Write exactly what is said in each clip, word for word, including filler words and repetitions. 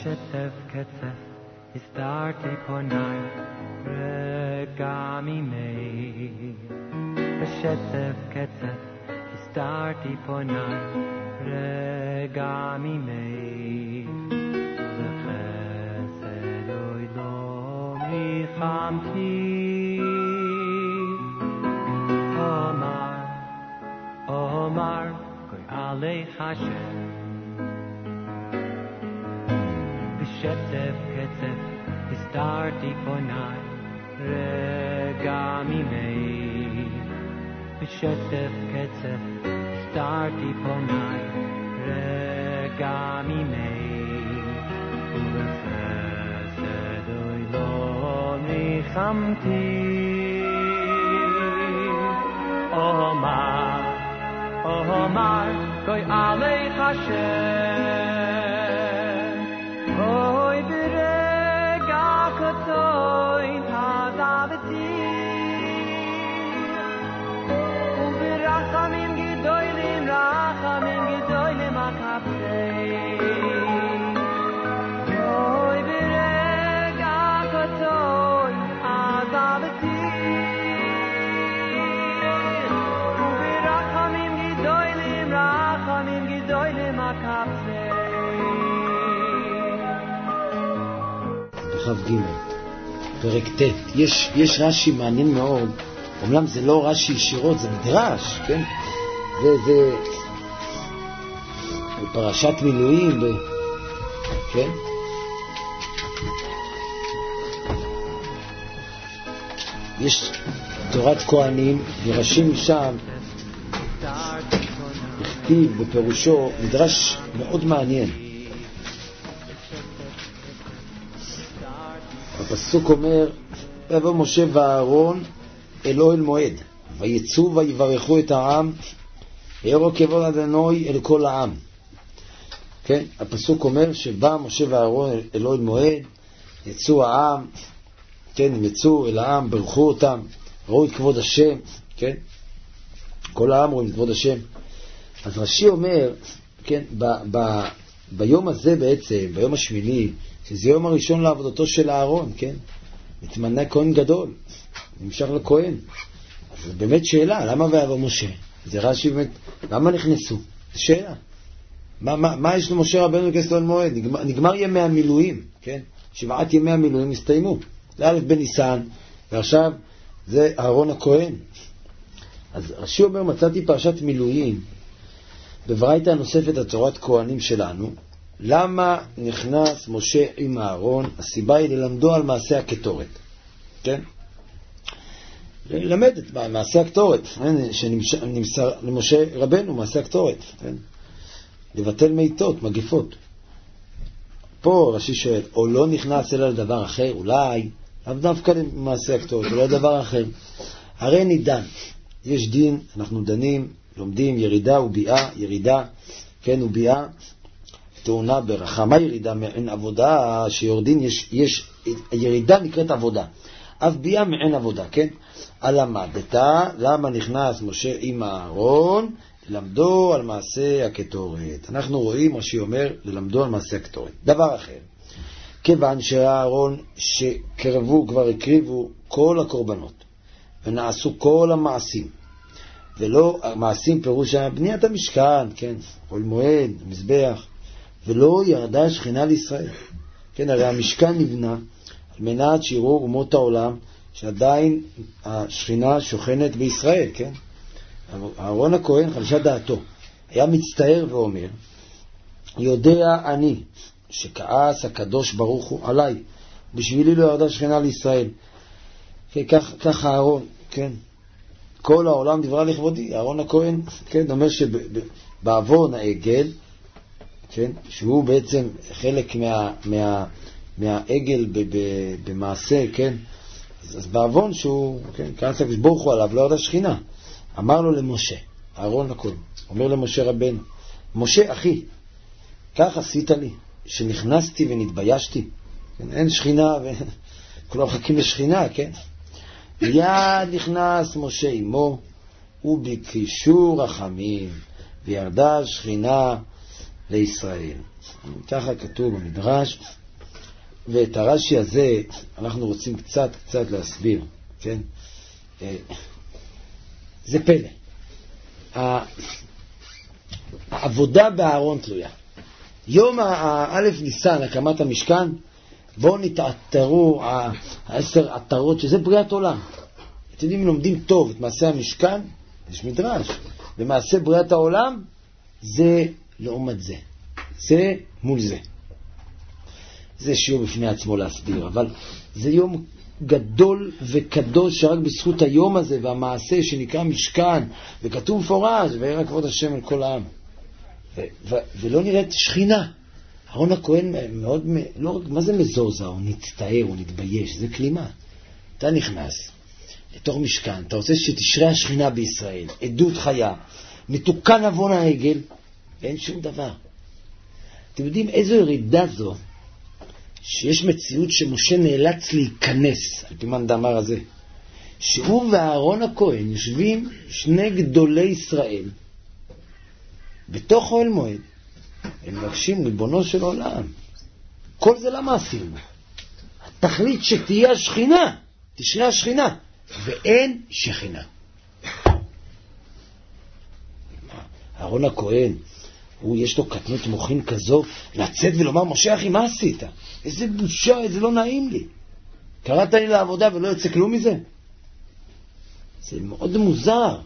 בשטף קצף הסתרתי פוני רגע ממי בשטף קצף הסתרתי פוני רגע ממי לחסד אוי לא ריחמתי אומר אומר גוי עליך השם בשטף קצף הסתרתי פוני רגע ממי בשטף קצף הסתרתי פוני רגע ממי ובחסד אוי לא ניחמתי אומר אומר גוי עליך השם אוי ברגע קטון עזבתי וברחמים גדולים רחמים גדולים עקבתי אוי ברגע קטון עזבתי וברחמים גדולים רחמים גדולים עקבתי חב ג' פרק ט'. יש, יש רש"י מעניין מאוד, אומנם זה לא רש"י ישירות, זה מדרש, כן? זה, זה פרשת מילואים, ו... כן? יש תורת כהנים, ורשים משם, הכתיב בפירושו, מדרש מאוד מעניין. הפסוק אומר, ויבוא משה ואהרון אל אוהל מועד, ויצאו ויברכו את העם, ויראו כבוד אדוני אל כל העם. כן? הפסוק אומר שבא משה ואהרון אל אוהל מועד, יצאו העם, כן, הם יצאו אל העם, ברכו אותם, ראו את כבוד השם, כן? כל העם רואים את כבוד השם. אז רש"י אומר, כן, ב, ב, ביום הזה בעצם, ביום השמיני, שזה יום הראשון לעבודתו של אהרון, כן? מתמנה כהן גדול, נמשך לכהן. אז זו באמת שאלה, למה ויבוא משה? זה רש"י באמת, למה נכנסו? זו שאלה. מה, מה, מה יש למשה רבנו לכנס לאוהל מועד? נגמר, נגמר ימי המילואים, כן? שבעת ימי המילואים הסתיימו. זה א' בניסן, ועכשיו זה אהרון הכהן. אז רש"י אומר, מצאתי פרשת מילואים, בברייתא הנוספת התורת כהנים שלנו, למה נכנס משה עם אהרון? הסיבה היא ללמדו על מעשה הקטורת, כן? ללמד את מעשה הקטורת, שנמסר למשה רבנו, מעשה הקטורת, כן? לבטל מיתות, מגיפות. פה רש"י שואל, או לא נכנס אלא לדבר אחר, אולי, לאו דווקא למעשה הקטורת, אולי דבר אחר. הרי נידן, יש דין, אנחנו דנים, לומדים ירידה וביאה, ירידה, כן, וביאה, תאונה ברכה. מה ירידה? מעין עבודה שיורדין, יש, יש, ירידה נקראת עבודה. אף ביאה מעין עבודה, כן? הלמדת, למה נכנס משה עם אהרון? ללמדו על מעשה הקטורת. אנחנו רואים, רש"י אומר, ללמדו על מעשה הקטורת. דבר אחר, כיוון שהאהרון שקרבו, כבר הקריבו כל הקורבנות, ונעשו כל המעשים, ולא, המעשים פירוש בניית המשכן, כן? אוהל מועד, מזבח, ולא ירדה שכינה לישראל. כן, הרי המשכן נבנה על מנת שיראו אומות העולם שעדיין השכינה שוכנת בישראל, כן? אהרון הכהן, חלשה דעתו, היה מצטער ואומר, יודע אני שכעס הקדוש ברוך הוא עליי, בשבילי לא ירדה שכינה לישראל. כן, כך, כך אהרון, כן? כל העולם דברה לכבודי. אהרון הכהן, כן, אומר שבעוון העגל, כן, שהוא בעצם חלק מה, מה, מהעגל ב, ב, במעשה, כן, אז, אז בעוון שהוא, כן, כעס הקדוש ברוך הוא עליו, לא ירדה שכינה. אמר לו למשה, אהרון הכהן, אומר למשה רבנו, משה אחי, כך עשית לי, שנכנסתי ונתביישתי, כן, אין שכינה, וכולם מחכים לשכינה, כן? מיד נכנס משה עמו, ובקישור רחמים, וירדה שכינה לישראל. ככה כתוב במדרש, ואת הרש"י הזה אנחנו רוצים קצת קצת להסביר, כן? זה פלא. העבודה בארון תלויה. יום האלף ניסן, הקמת המשכן, בואו נתעטרו העשר עטרות, שזה בריאת עולם. אתם יודעים, לומדים טוב את מעשה המשכן, יש מדרש. במעשה בריאת העולם, זה לעומת זה. זה מול זה. זה שיעור בפני עצמו להסביר, אבל זה יום גדול וקדוש שרק בזכות היום הזה והמעשה שנקרא משכן, וכתוב מפורש, וירא כבוד השם אל כל העם. ו- ו- ולא נראית שכינה. אהרון הכהן מאוד, לא, מה זה מזוזע? הוא נצטער, הוא נתבייש, זה כלימה. אתה נכנס לתוך משכן, אתה רוצה שתשרה השכינה בישראל, עדות חיה, מתוקן אבון העגל, ואין שום דבר. אתם יודעים איזו ירידה זו, שיש מציאות שמשה נאלץ להיכנס, על פי מאן דאמר הזה, שהוא ואהרון הכהן יושבים שני גדולי ישראל, בתוך אוהל מועד, הם מבקשים ריבונו של עולם. כל זה למה עשינו? התכלית שתהיה השכינה, תשרה השכינה, ואין שכינה. אהרון הכהן, הוא יש לו קטנות מוחין כזו, לצאת ולומר, משה אחי, מה עשית? איזה בושה, איזה לא נעים לי. קראת לי לעבודה ולא יוצא כלום מזה? זה מאוד מוזר.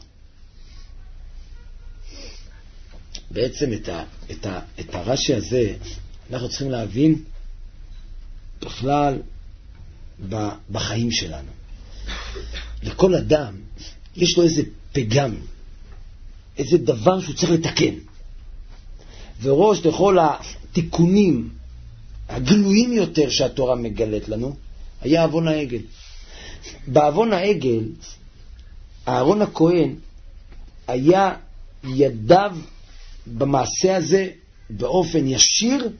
בעצם את, ה, את, ה, את הרש"י הזה אנחנו צריכים להבין בכלל בחיים שלנו. לכל אדם יש לו איזה פגם, איזה דבר שהוא צריך לתקן. וראש לכל התיקונים הגלויים יותר שהתורה מגלת לנו היה אבון העגל. באבון העגל אהרון הכהן היה ידיו במעשה הזה באופן ישיר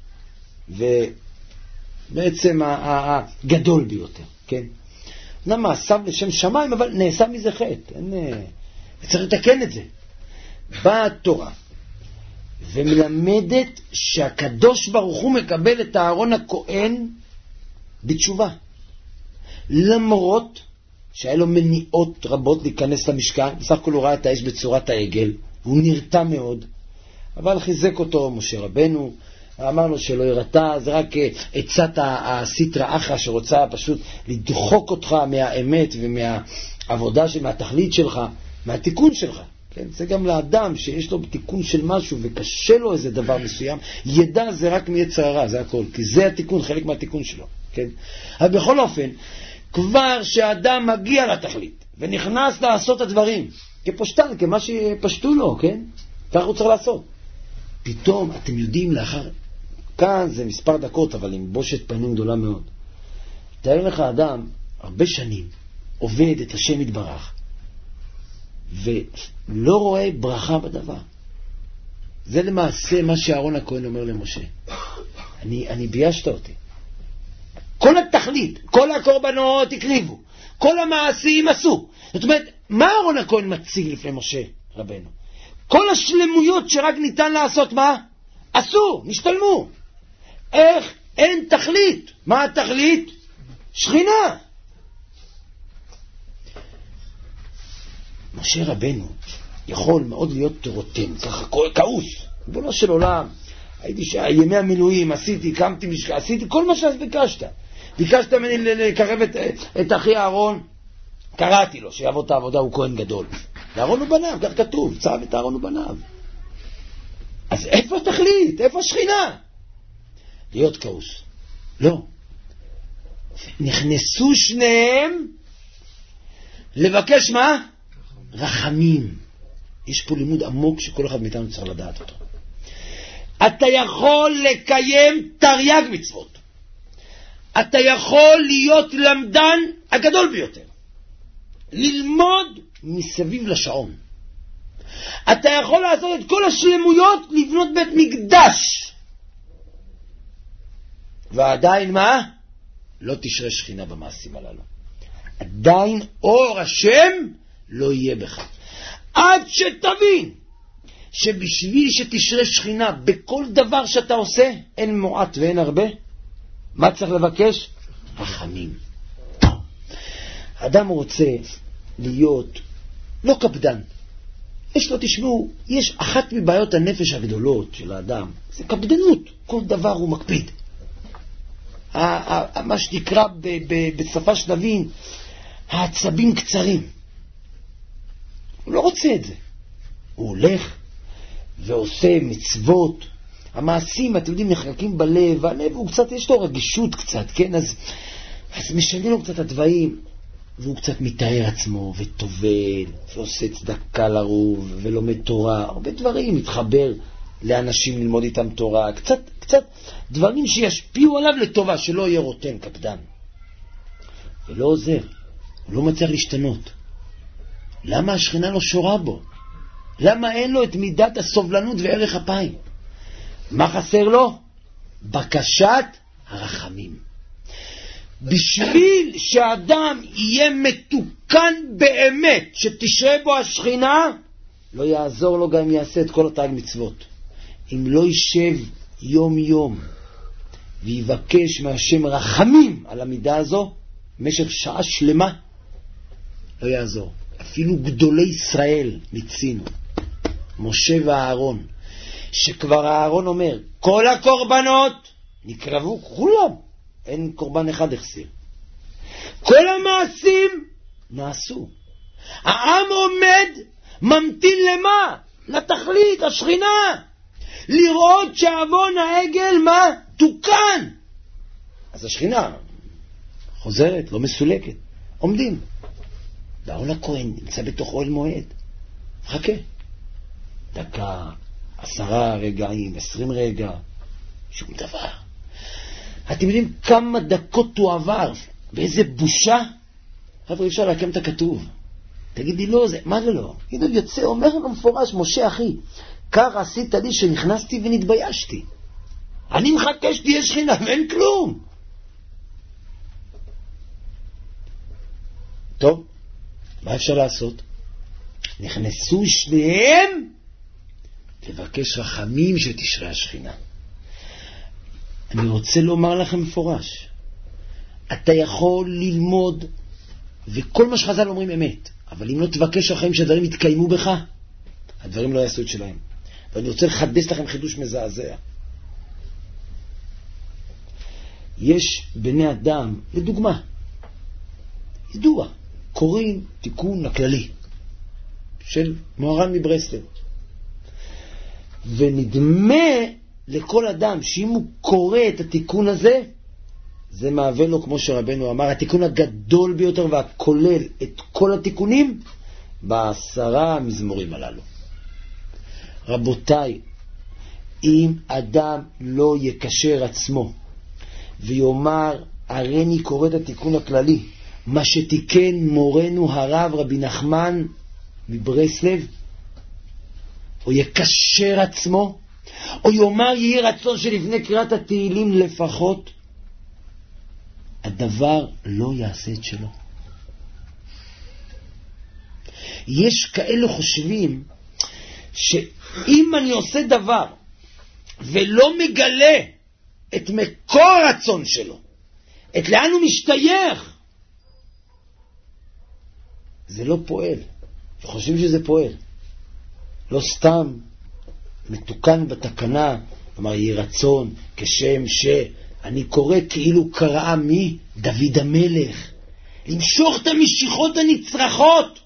ובעצם הגדול ביותר, כן? אמנם מעשיו לשם שמיים, אבל נעשה מזה חטא. אין, צריך לתקן את זה. באה התורה ומלמדת שהקדוש ברוך הוא מקבל את אהרון הכהן בתשובה. למרות שהיה לו מניעות רבות להיכנס למשכן, בסך הכל הוא ראה את האש בצורת העגל, הוא נרתע מאוד, אבל חיזק אותו משה רבנו, אמר לו שלא ירתע, זה רק עצת הסטרא אחרא שרוצה פשוט לדחוק אותך מהאמת ומהעבודה, מהתכלית שלך, מהתיקון שלך. כן? זה גם לאדם שיש לו תיקון של משהו וקשה לו איזה דבר מסוים, ידע זה רק מיצר הרע, זה הכל, כי זה התיקון, חלק מהתיקון שלו. כן? אבל בכל אופן, כבר שאדם מגיע לתכלית ונכנס לעשות את הדברים כפשטן, כמה שפשטו לו, כן? כך הוא צריך לעשות. פתאום, אתם יודעים, לאחר, כאן זה מספר דקות, אבל עם בושת פנים גדולה מאוד. תאר לך אדם, הרבה שנים, עובד את השם יתברך, ולא רואה ברכה בדבר. זה למעשה מה שאהרון הכהן אומר למשה. אני, אני ביישת אותי. כל התכלית, כל הקורבנות הקריבו, כל המעשים עשו. זאת אומרת, מה אהרון הכהן מציג לפני משה רבנו? כל השלמויות שרק ניתן לעשות, מה? עשו, נשתלמו. איך? אין תכלית. מה התכלית? שכינה. משה רבנו יכול מאוד להיות רותם, ככה כעוס, בולו של עולם. הייתי שימי המילואים, עשיתי, קמתי משקע, עשיתי כל מה שביקשת. ביקשת ממני לקרב את, את אחי אהרון, קראתי לו שיעבוד את העבודה, הוא כהן גדול. ואהרון הוא בניו, כך כתוב, צו את אהרון הוא בניו. אז איפה התכלית? איפה השכינה? להיות כעוס. לא. נכנסו שניהם לבקש מה? רחמים. יש פה לימוד עמוק שכל אחד מאיתנו צריך לדעת אותו. אתה יכול לקיים תרי"ג מצוות. אתה יכול להיות למדן הגדול ביותר. ללמוד מסביב לשעון. אתה יכול לעשות את כל השלמויות, לבנות בית מקדש. ועדיין מה? לא תשרה שכינה במעשים הללו. עדיין אור השם לא יהיה בך. עד שתבין שבשביל שתשרה שכינה בכל דבר שאתה עושה, אין מועט ואין הרבה, מה צריך לבקש? רחמים. אדם רוצה להיות לא קפדן. יש לו, תשמעו, יש אחת מבעיות הנפש הגדולות של האדם, זה קפדנות. כל דבר הוא מקפיד. מה שנקרא בשפה שנבין, העצבים קצרים. הוא לא רוצה את זה. הוא הולך ועושה מצוות. המעשים, אתם יודעים, נחלקים בלב, והלב הוא קצת, יש לו רגישות קצת, כן? אז, אז משנה לו קצת הדברים, והוא קצת מתאר עצמו, וטובל, ועושה צדקה לרוב, ולומד תורה, הרבה דברים, מתחבר לאנשים ללמוד איתם תורה, קצת, קצת דברים שישפיעו עליו לטובה, שלא יהיה רוטן, קפדן. ולא עוזר, הוא לא מצליח להשתנות. למה השכינה לא שורה בו? למה אין לו את מידת הסובלנות וערך אפיים? מה חסר לו? בקשת הרחמים. בשביל שאדם יהיה מתוקן באמת, שתשרה בו השכינה, לא יעזור לו גם יעשה את כל התג מצוות. אם לא יישב יום יום ויבקש מהשם רחמים על המידה הזו, במשך שעה שלמה, לא יעזור. אפילו גדולי ישראל מצינו, משה ואהרון, שכבר האהרון אומר, כל הקורבנות נקרבו, כולם, אין קורבן אחד החסיר. כל המעשים נעשו. העם עומד, ממתין למה? לתכלית, השכינה. לראות שעוון העגל, מה? תוקן. אז השכינה חוזרת, לא מסולקת. עומדים. ואהרון הכהן נמצא בתוך אוהל מועד. חכה. דקה, עשרה רגעים, עשרים רגע, שום דבר. אתם יודעים כמה דקות הוא עבר, באיזה בושה? חבר'ה, אפשר להקם את הכתוב. תגידי לא, זה, מה זה לא? הנה יוצא, אומר לו מפורש, משה אחי, כך עשית לי שנכנסתי ונתביישתי. אני מחכה שתהיה שכינה ואין כלום. טוב, מה אפשר לעשות? נכנסו שניהם לבקש רחמים שתשרה השכינה. אני רוצה לומר לכם מפורש, אתה יכול ללמוד, וכל מה שחז"ל אומרים אמת, אבל אם לא תבקש רחמים שהדברים יתקיימו בך, הדברים לא יעשו את שלהם. ואני רוצה לחדש לכם חידוש מזעזע. יש בני אדם, לדוגמה, ידוע, קוראים תיקון הכללי של מוהר"ן מברסלב, ונדמה לכל אדם שאם הוא קורא את התיקון הזה, זה מהווה לו, כמו שרבנו אמר, התיקון הגדול ביותר והכולל את כל התיקונים בעשרה המזמורים הללו. רבותיי, אם אדם לא יקשר עצמו ויאמר, הריני קורא את התיקון הכללי, מה שתיקן מורנו הרב רבי נחמן מברסלב, או יקשר עצמו, או יאמר יהי רצון שלפני קריאת התהילים לפחות, הדבר לא יעשה את שלו. יש כאלו חושבים שאם אני עושה דבר ולא מגלה את מקור הרצון שלו, את לאן הוא משתייך, זה לא פועל. וחושבים שזה פועל. לא סתם מתוקן בתקנה, אמר יהי רצון כשם שאני קורא כאילו קראה מי? דוד המלך. למשוך את המשיכות הנצרכות.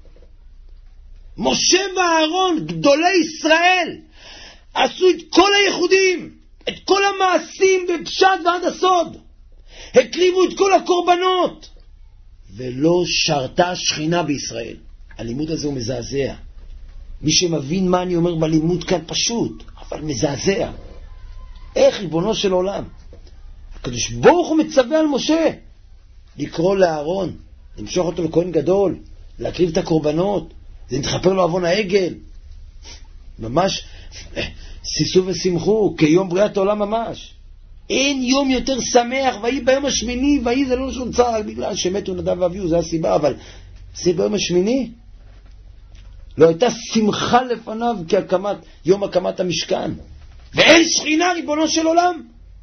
משה ואהרון, גדולי ישראל, עשו את כל הייחודים, את כל המעשים בפשט ועד הסוד. הקריבו את כל הקורבנות. ולא שרתה שכינה בישראל. הלימוד הזה הוא מזעזע. מי שמבין מה אני אומר בלימוד כאן פשוט, אבל מזעזע. איך ריבונו של עולם? הקדוש ברוך הוא מצווה על משה לקרוא לאהרון, למשוך אותו לכהן גדול, להקריב את הקורבנות, זה נתחפר לו עוון העגל. ממש שישו ושמחו, כיום בריאת העולם ממש. אין יום יותר שמח, והיא ביום השמיני, והיא זה לא שום צער, בגלל שמתו נדב ואביהו, זה הסיבה, אבל זה ביום השמיני. לא הייתה שמחה לפניו כהקמת, יום הקמת המשכן. ואין שכינה, ריבונו של עולם.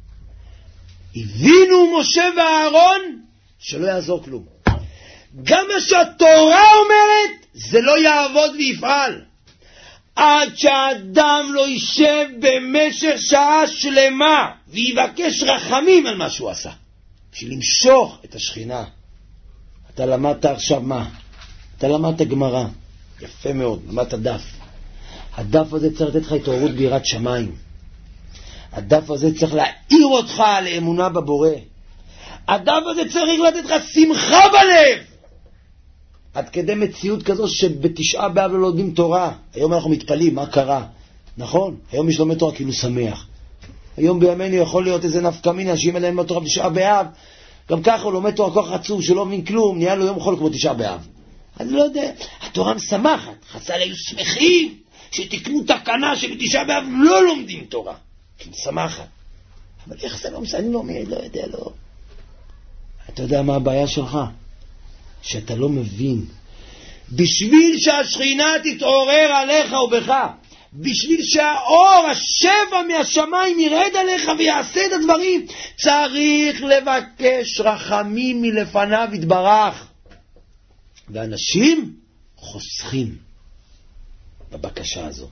הבינו משה ואהרון שלא יעזור כלום. גם מה שהתורה אומרת, זה לא יעבוד ויפעל. עד שהאדם לא יישב במשך שעה שלמה ויבקש רחמים על מה שהוא עשה. בשביל למשוך את השכינה. אתה למדת עכשיו מה? אתה למדת גמרא. יפה מאוד, למדת דף. הדף הזה צריך לתת לך התעוררות ביראת שמיים. הדף הזה צריך להעיר אותך לאמונה בבורא. הדף הזה צריך לתת לך שמחה בלב. עד כדי מציאות כזו שבתשעה באב לא לומדים תורה. היום אנחנו מתפלאים, מה קרה? נכון? היום יש לומד תורה כאילו שמח. היום בימינו יכול להיות איזה נפקא מינה שאם אליהם בתורה בתשעה באב, גם ככה הוא לומד תורה כל כך עצוב שלא מבין כלום, נהיה לו יום חול כמו תשעה באב. אני לא יודע, התורה משמחת. חז"ל היו שמחים שתקנו תקנה שבתשעה באב לא לומדים תורה. כי משמחת. אבל איך זה לא משמח? אני לא מבין, לא יודע, לא. אתה יודע מה הבעיה שלך? שאתה לא מבין. בשביל שהשכינה תתעורר עליך ובך, בשביל שהאור, השבע מהשמיים ירד עליך ויעשה את הדברים, צריך לבקש רחמים מלפניו יתברך. ואנשים חוסכים בבקשה הזו.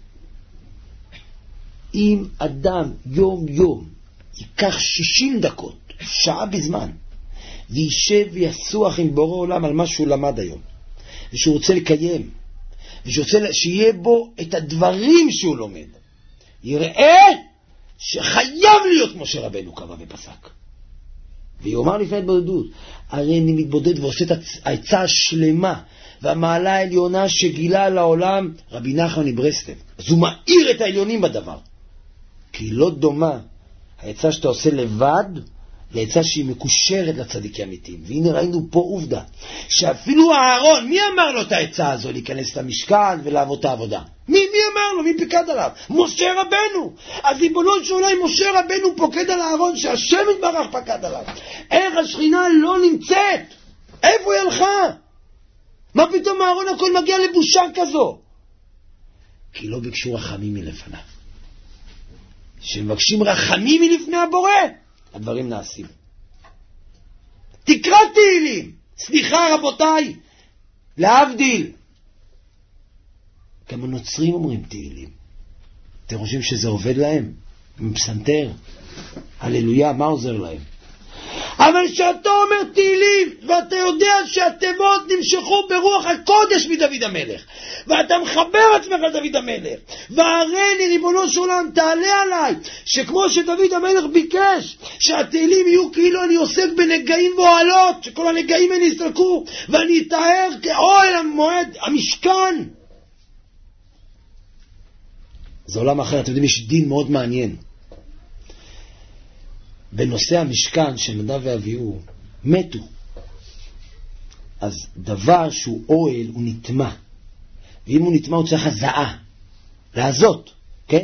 אם אדם יום יום ייקח שישים דקות, שעה בזמן, וישב ויסוח עם בורא עולם על מה שהוא למד היום, ושהוא רוצה לקיים, ושהוא רוצה שיהיה בו את הדברים שהוא לומד, יראה שחייב להיות משה רבנו קבע ופסק. ויאמר לפני התבודדות, הרי אני מתבודד ועושה את העצה השלמה והמעלה העליונה שגילה לעולם רבי נחמן מברסלב. אז הוא מאיר את העליונים בדבר. כי לא דומה העצה שאתה עושה לבד לעצה שהיא מקושרת לצדיקים אמיתיים. והנה ראינו פה עובדה, שאפילו אהרון, מי אמר לו את העצה הזו להיכנס למשכן ולעבוד את העבודה? מי, מי אמר לו? מי פיקד עליו? משה רבנו. אז ריבונו של עולם, משה רבנו פוקד על אהרון שהשם יתברך פקד עליו. איך השכינה לא נמצאת? איפה היא הלכה? מה פתאום אהרון הכל מגיע לבושה כזו? כי לא ביקשו רחמים מלפניו. שמבקשים רחמים מלפני הבורא, הדברים נעשים. תקרא תהילים. סליחה רבותיי, להבדיל. גם הנוצרים אומרים תהילים. אתם חושבים שזה עובד להם? מפסנתר. הללויה, מה עוזר להם? אבל שאתה אומר תהילים, ואתה יודע שהתיבות נמשכו ברוח הקודש מדוד המלך, ואתה מחבר עצמך לדוד המלך, והרי לי ריבונו של עולם תעלה עליי, שכמו שדוד המלך ביקש שהתהילים יהיו כאילו אני עוסק בנגעים ואוהלות, שכל הנגעים האלה יסתלקו ואני אתאר כאוהל המועד המשכן. זה עולם אחר. אתם יודעים, יש דין מאוד מעניין בנושא המשכן שנדב ואביהו מתו. אז דבר שהוא אוהל הוא נטמע, ואם הוא נטמע הוא צריך הזעה לעזות, כן?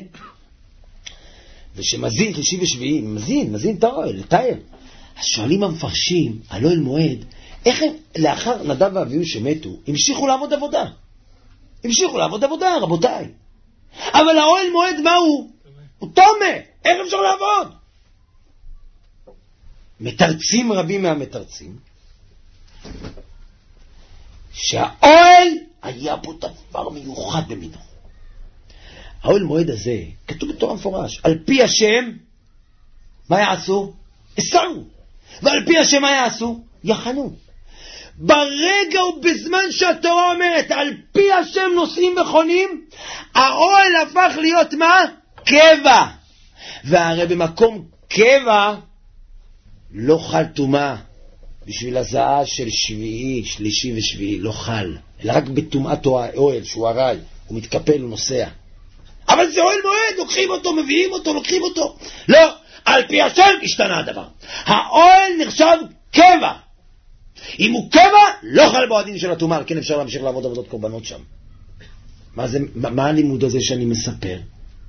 ושמזין שלישי ושביעי מזין, מזין את האוהל, לתאר. אז שואלים המפרשים על אוהל מועד, איך הם לאחר נדב ואביהו שמתו המשיכו לעבוד עבודה? המשיכו לעבוד עבודה, רבותיי. אבל האוהל מועד מה הוא? הוא תומה. איך אפשר לעבוד? מתרצים רבים מהמתרצים שהאוהל היה פה דבר מיוחד במינו. האוהל מועד הזה כתוב בתורה מפורש, על פי השם מה יעשו? אסרו. ועל פי השם מה יעשו? יחנו. ברגע ובזמן שהתורה אומרת על פי השם נושאים וחונים, האוהל הפך להיות מה? קבע. והרי במקום קבע לא חל טומאה בשביל הזעה של שביעי, שלישי ושביעי, לא חל, אלא רק בטומאת האוהל שהוא הרי, הוא מתקפל, הוא נוסע. אבל זה אוהל מועד, לוקחים אותו, מביאים אותו, לוקחים אותו. לא, על פי השם השתנה הדבר. האוהל נחשב קבע. אם הוא קבע, לא חל בו הדין של הטומאה, כן אפשר להמשיך לעבוד עבודות קורבנות שם. מה זה, מה הלימוד הזה שאני מספר?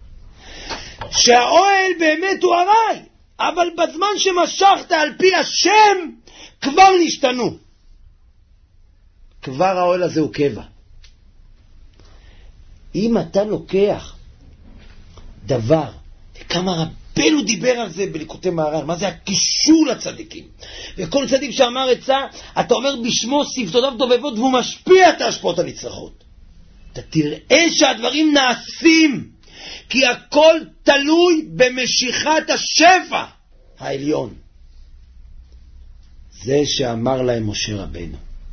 שהאוהל באמת הוא הרי. אבל בזמן שמשכת על פי השם, כבר נשתנו. כבר האוהל הזה הוא קבע. אם אתה לוקח דבר, וכמה רבנו דיבר על זה בליקוטי מהר"ן, מה זה הקישור לצדיקים, וכל צדיק שאמר עצה, אתה אומר בשמו שפתותיו דובבות, והוא משפיע את ההשפעות הנצרכות. אתה תראה שהדברים נעשים, כי הכל תלוי במשיכת השפע העליון. זה שאמר להם משה רבנו,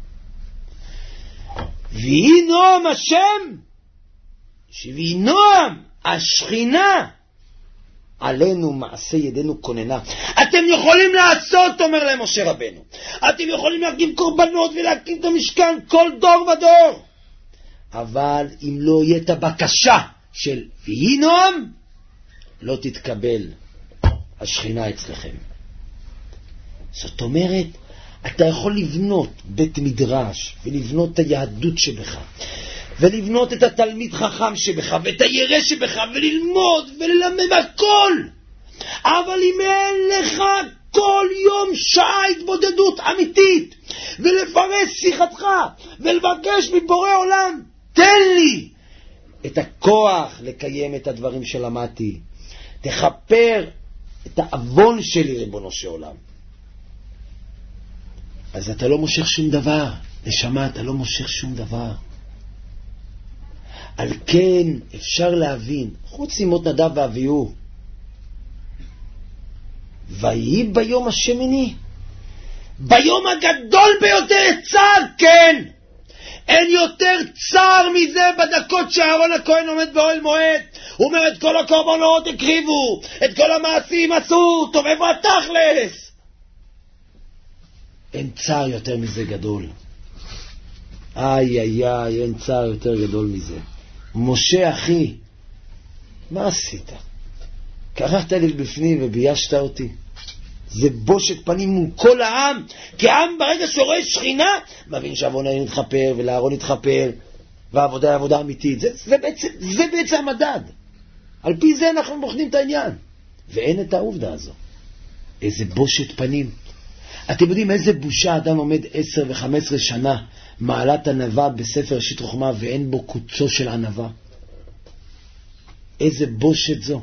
ויהי נועם השם, שוויהי נועם השכינה, עלינו מעשה ידינו כוננה. אתם יכולים לעשות, אומר להם משה רבנו, אתם יכולים להקים קורבנות ולהקים את המשכן כל דור ודור, אבל אם לא יהיה את הבקשה של ויהי נועם, לא תתקבל השכינה אצלכם. זאת אומרת, אתה יכול לבנות בית מדרש ולבנות את היהדות שבך ולבנות את התלמיד חכם שבך ואת הירא שבך וללמוד וללמד הכל, אבל אם אין לך כל יום שעה התבודדות אמיתית ולפרש שיחתך ולבקש מבורא עולם, תן לי את הכוח לקיים את הדברים שלמדתי, תחפר את האבון שלי ריבונו של עולם, אז אתה לא מושך שום דבר. נשמה, אתה לא מושך שום דבר. על כן אפשר להבין, חוץ ממות נדב ואביהו, ויהי ביום השמיני, ביום הגדול ביותר צער, כן, אין יותר צער מזה בדקות שאהרון הכהן עומד באוהל מועד, הוא אומר את כל הקורבנות הקריבו, את כל המעשים עשו, טוב איפה התכלס? אין צער יותר מזה גדול. איי איי איי, אין צער יותר גדול מזה. משה אחי, מה עשית? קראת לי בפנים וביישת אותי. זה בושת פנים מול כל העם, כי העם ברגע שרואה שכינה מבין שעווננו יתחפר ולאהרון יתחפר, והעבודה היא עבודה אמיתית. זה, זה, בעצם, זה בעצם המדד. על פי זה אנחנו בוחנים את העניין, ואין את העובדה הזו. איזה בושת פנים. אתם יודעים איזה בושה אדם עומד עשר וחמש עשרה שנה מעלת ענווה בספר ראשית חוכמה ואין בו קוצו של ענווה? איזה בושת זו.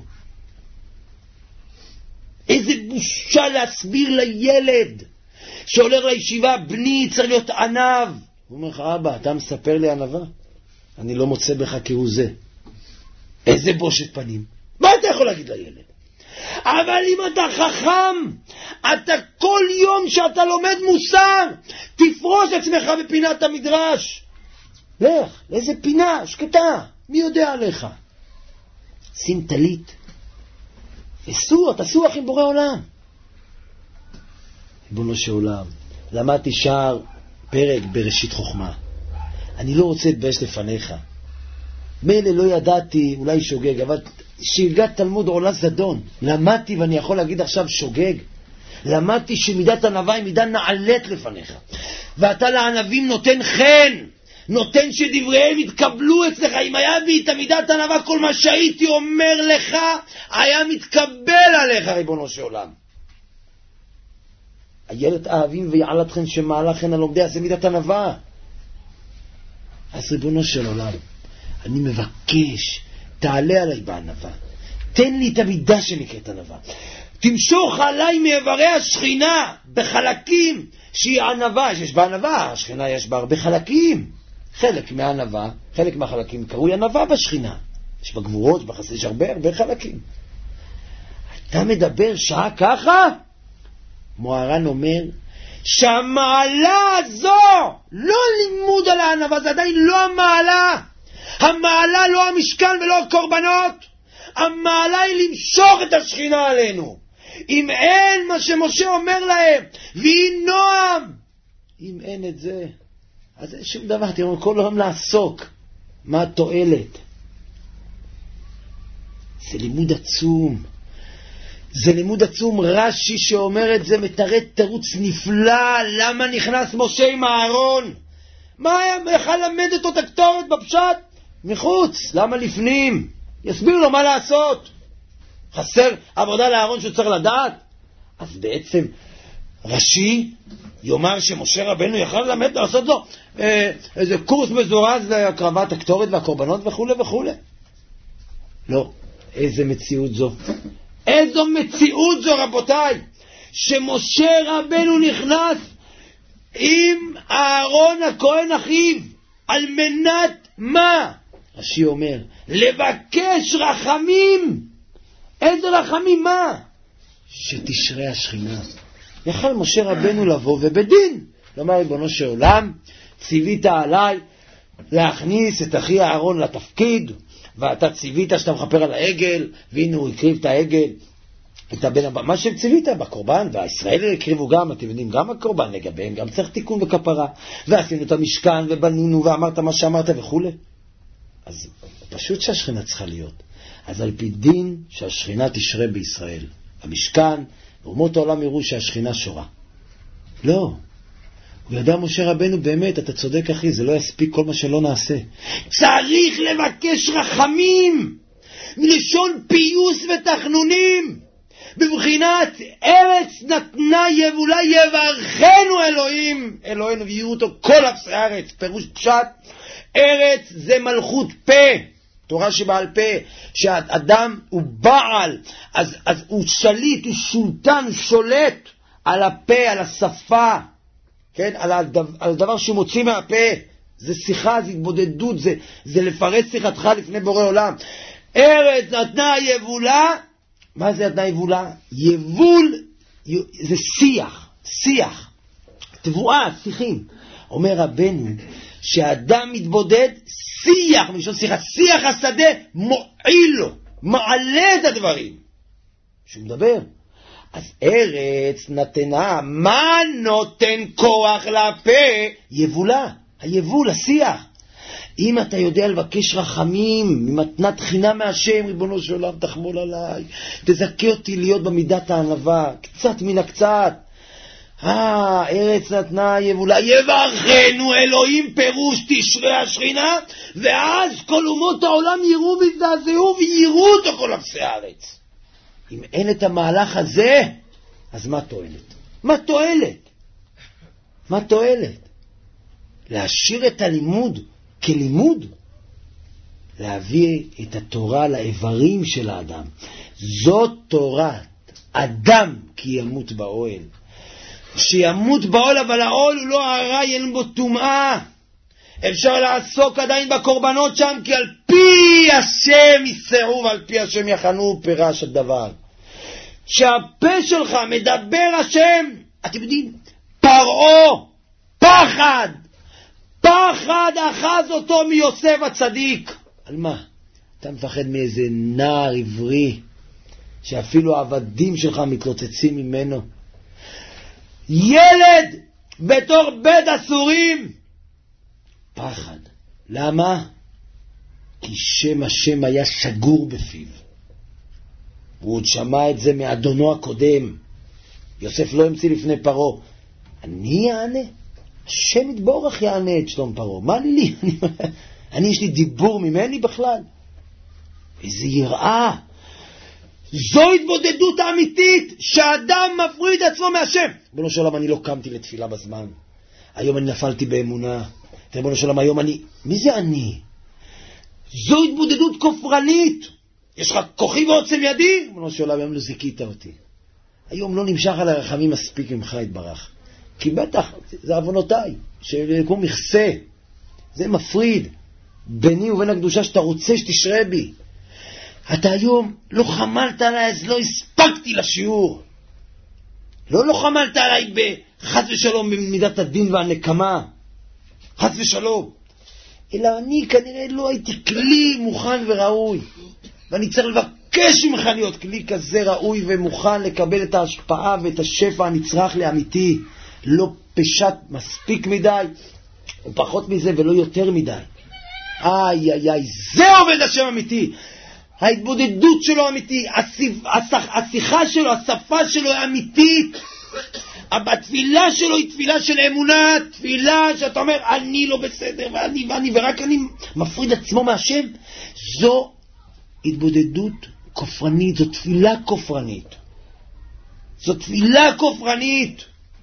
איזה בושה להסביר לילד שהולך לישיבה, בני צריך להיות ענב. הוא אומר לך, אבא, אתה מספר לי ענווה? אני לא מוצא בך כהוא זה. איזה בושת פנים. מה אתה יכול להגיד לילד? אבל אם אתה חכם, אתה כל יום שאתה לומד מוסר, תפרוש עצמך בפינת המדרש. לך, לאיזה פינה, שקטה, מי יודע עליך? שים תלית, וסוח, תסוח עם בורא עולם. ריבונו של עולם, למדתי שער פרק בראשית חוכמה. אני לא רוצה להתבייש לפניך. מילא לא ידעתי, אולי שוגג, אבל שהגעת תלמוד עולה זדון. למדתי ואני יכול להגיד עכשיו שוגג. למדתי שמידת ענווה היא מידה נעלית לפניך. ואתה לענבים נותן חן, נותן שדבריהם יתקבלו אצלך. אם היה בי את מידת ענווה, כל מה שהייתי אומר לך היה מתקבל עליך, ריבונו של עולם. הילד אהבים ויעלת חן שמעלה חן על לומדיה, זה מידת ענווה. אז ריבונו של עולם, אני מבקש, תעלה עליי בענווה. תן לי את המידה שנקראת ענווה. תמשוך עליי מאיברי השכינה בחלקים שהיא ענווה, שיש בה ענווה, השכינה יש בה הרבה חלקים. חלק מהענווה, חלק מהחלקים קרוי ענווה בשכינה. יש בה גבורות, בחסד, יש הרבה הרבה חלקים. אתה מדבר שעה ככה? מוהר"ן אומר שהמעלה הזו, לא לימוד על הענווה, זה עדיין לא המעלה. המעלה לא המשכן ולא הקורבנות. המעלה היא למשוך את השכינה עלינו. אם אין מה שמשה אומר להם, ויהי נועם, אם אין את זה, אז אין שום דבר. תראו, כל היום לעסוק. מה התועלת? זה לימוד עצום. זה לימוד עצום. רש"י שאומר את זה מתראה תירוץ נפלא למה נכנס משה עם אהרון. מה היה יכול למד אותו את הקטורת בפשט? מחוץ. למה לפנים? יסביר לו מה לעשות. חסר עבודה לאהרון שהוא צריך לדעת? אז בעצם רש"י יאמר שמשה רבנו יכל ללמד לעשות לו אה, איזה קורס מזורז להקרבת הקטורת והקורבנות וכו' וכו'. לא. איזה מציאות זו? איזו מציאות זו, רבותיי, שמשה רבנו נכנס עם אהרון הכהן אחיו, על מנת מה? רש"י אומר, לבקש רחמים. איזה רחמים? מה? שתשרה השכינה. יכל משה רבנו לבוא ובדין לומר, ריבונו של עולם, ציווית עליי להכניס את אחי אהרון לתפקיד, ואתה ציווית שאתה מחפר על העגל, והנה הוא הקריב את העגל, את הבן הבא, מה שציווית בקורבן, והישראל הקריבו גם, אתם יודעים, גם הקורבן לגביהם, גם צריך תיקון וכפרה, ועשינו את המשכן ובנינו ואמרת מה שאמרת וכו'. אז פשוט שהשכינה צריכה להיות. אז על פי דין שהשכינה תשרה בישראל, המשכן, ואומות העולם יראו שהשכינה שורה. לא. הוא ידע משה רבנו, באמת, אתה צודק אחי, זה לא יספיק כל מה שלא נעשה. צריך לבקש רחמים, מלשון פיוס ותחנונים, בבחינת ארץ נתנה יבולה יברכנו אלוהים, אלוהינו ויראו אותו כל אפסי הארץ. פירוש פשט, ארץ זה מלכות פה, תורה שבעל פה, שהאדם הוא בעל, אז, אז הוא שליט, הוא שולטן, הוא שולט על הפה, על השפה, כן? על הדבר, על הדבר שמוציא מהפה. זה שיחה, זה התבודדות, זה, זה לפרט שיחתך לפני בורא עולם. ארץ נתנה יבולה. מה זה נתנה יבולה? יבול זה שיח, שיח, תבואה, שיחים. אומר רבנו שהאדם מתבודד, שיח, מלשון שיחה, שיח השדה מועיל לו, מעלה את הדברים שהוא מדבר. אז ארץ נתנה, מה נותן כוח לפה? יבולה, היבול, השיח. אם אתה יודע לבקש רחמים, ממתנת חינם מהשם, ריבונו של עולם תחמול עליי, תזכה אותי להיות במידת הענווה, קצת מן הקצת. אה, ארץ נתנה יבולה, יברכנו אלוהים, פירוש תשרה השכינה, ואז כל אומות העולם יראו ויזדעזעו ויראו אותו כל אפסי הארץ. אם אין את המהלך הזה, אז מה תועלת? מה תועלת? מה תועלת? להשאיר את הלימוד כלימוד? להביא את התורה לאיברים של האדם. זאת תורת אדם כי ימות באוהל. שימות באוהל, אבל האוהל הוא לא הרע, אין בו טומאה. אפשר לעסוק עדיין בקורבנות שם, כי על פי השם יסעו ועל פי השם יחנו, פירש הדבר. שהפה שלך מדבר השם, אתם יודעים, פרעה, פחד, פחד אחז אותו מיוסף הצדיק. על מה? אתה מפחד מאיזה נער עברי, שאפילו העבדים שלך מתלוצצים ממנו. ילד בתוך בית אסורים. פחד. למה? כי שם השם היה שגור בפיו. הוא עוד שמע את זה מאדונו הקודם. יוסף לא המציא לפני פרעה. אני יענה? השם יתבורך יענה את שלום פרעה. מה לי לי? אני, אני יש לי דיבור ממני בכלל. איזה יראה. זו התבודדות האמיתית, שהאדם מפריד עצמו מהשם. ריבונו של עולם, אני לא קמתי לתפילה בזמן. היום אני נפלתי באמונה. ריבונו של עולם, היום אני... מי זה אני? זו התבודדות כופרנית. יש לך כוחי ועוצם ידי? ריבונו של עולם, היום לא זיקית אותי. היום לא נמשך על הרחמים מספיק ממך יתברך. כי בטח, זה עוונותיי, שיקום מכסה. זה מפריד ביני ובין הקדושה שאתה רוצה שתשרה בי. אתה היום לא חמלת עליי, אז לא הספקתי לשיעור. לא לא חמלת עליי בחס ושלום במידת הדין והנקמה. חס ושלום. אלא אני כנראה לא הייתי כלי מוכן וראוי. ואני צריך לבקש ממך להיות כלי כזה ראוי ומוכן לקבל את ההשפעה ואת השפע הנצרך לאמיתי. לא פשט מספיק מדי, או פחות מזה ולא יותר מדי. איי איי איי, זה עובד השם אמיתי. ההתבודדות שלו אמיתי, השיחה שלו, השפה שלו היא אמיתית. התפילה שלו היא תפילה של אמונה, תפילה שאתה אומר, אני לא בסדר, ואני ואני, ורק אני מפריד עצמו מהשם. זו התבודדות כופרנית, זו תפילה כופרנית. זו תפילה כופרנית.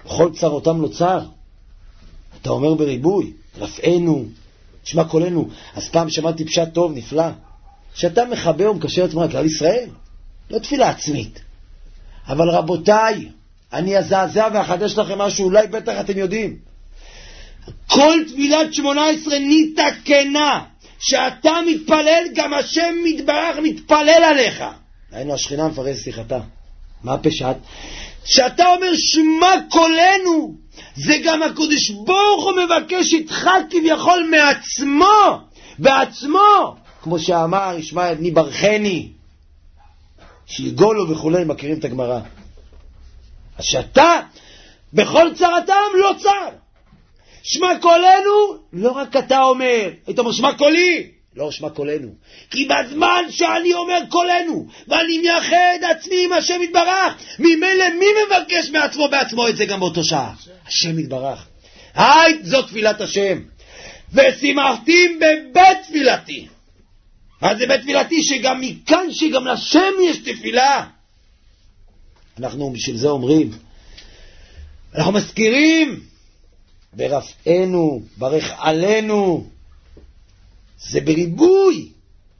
בכל צרותם לא צר. אתה אומר בריבוי, רפאנו, תשמע קולנו. אז פעם שמעתי פשט טוב, נפלא, שאתה מחבר ומקשר את עצמך לכלל ישראל, לא תפילה עצמית. אבל רבותיי, אני אזעזע ואחדש לכם משהו, אולי בטח אתם יודעים. כל תפילת שמונה עשרה נתקנה, שאתה מתפלל, גם השם מתברך מתפלל עליך. היינו השכינה מפרש שיחתה. מה הפשט? שאתה אומר שמע קולנו, זה גם הקדוש ברוך הוא מבקש איתך כביכול מעצמו, בעצמו, כמו שאמר ישמעאל בני ברכני, שיגולו וכולי, מכירים את הגמרא. אז שאתה בכל צרתם לא צר. שמע קולנו, לא רק אתה אומר, היית אומר שמע קולי, לא שמע קולנו, כי בזמן שאני אומר קולנו ואני מייחד עצמי עם השם יתברך, ממילא מי מבקש מעצמו בעצמו את זה גם באותו שעה? השם יתברך. היי, זאת תפילת השם. ושימחתי בבית תפילתי. מה זה בית תפילתי? שגם מכאן שגם לשם יש תפילה. אנחנו בשביל זה אומרים, אנחנו מזכירים ברפאנו, ברך עלינו, זה בריבוי.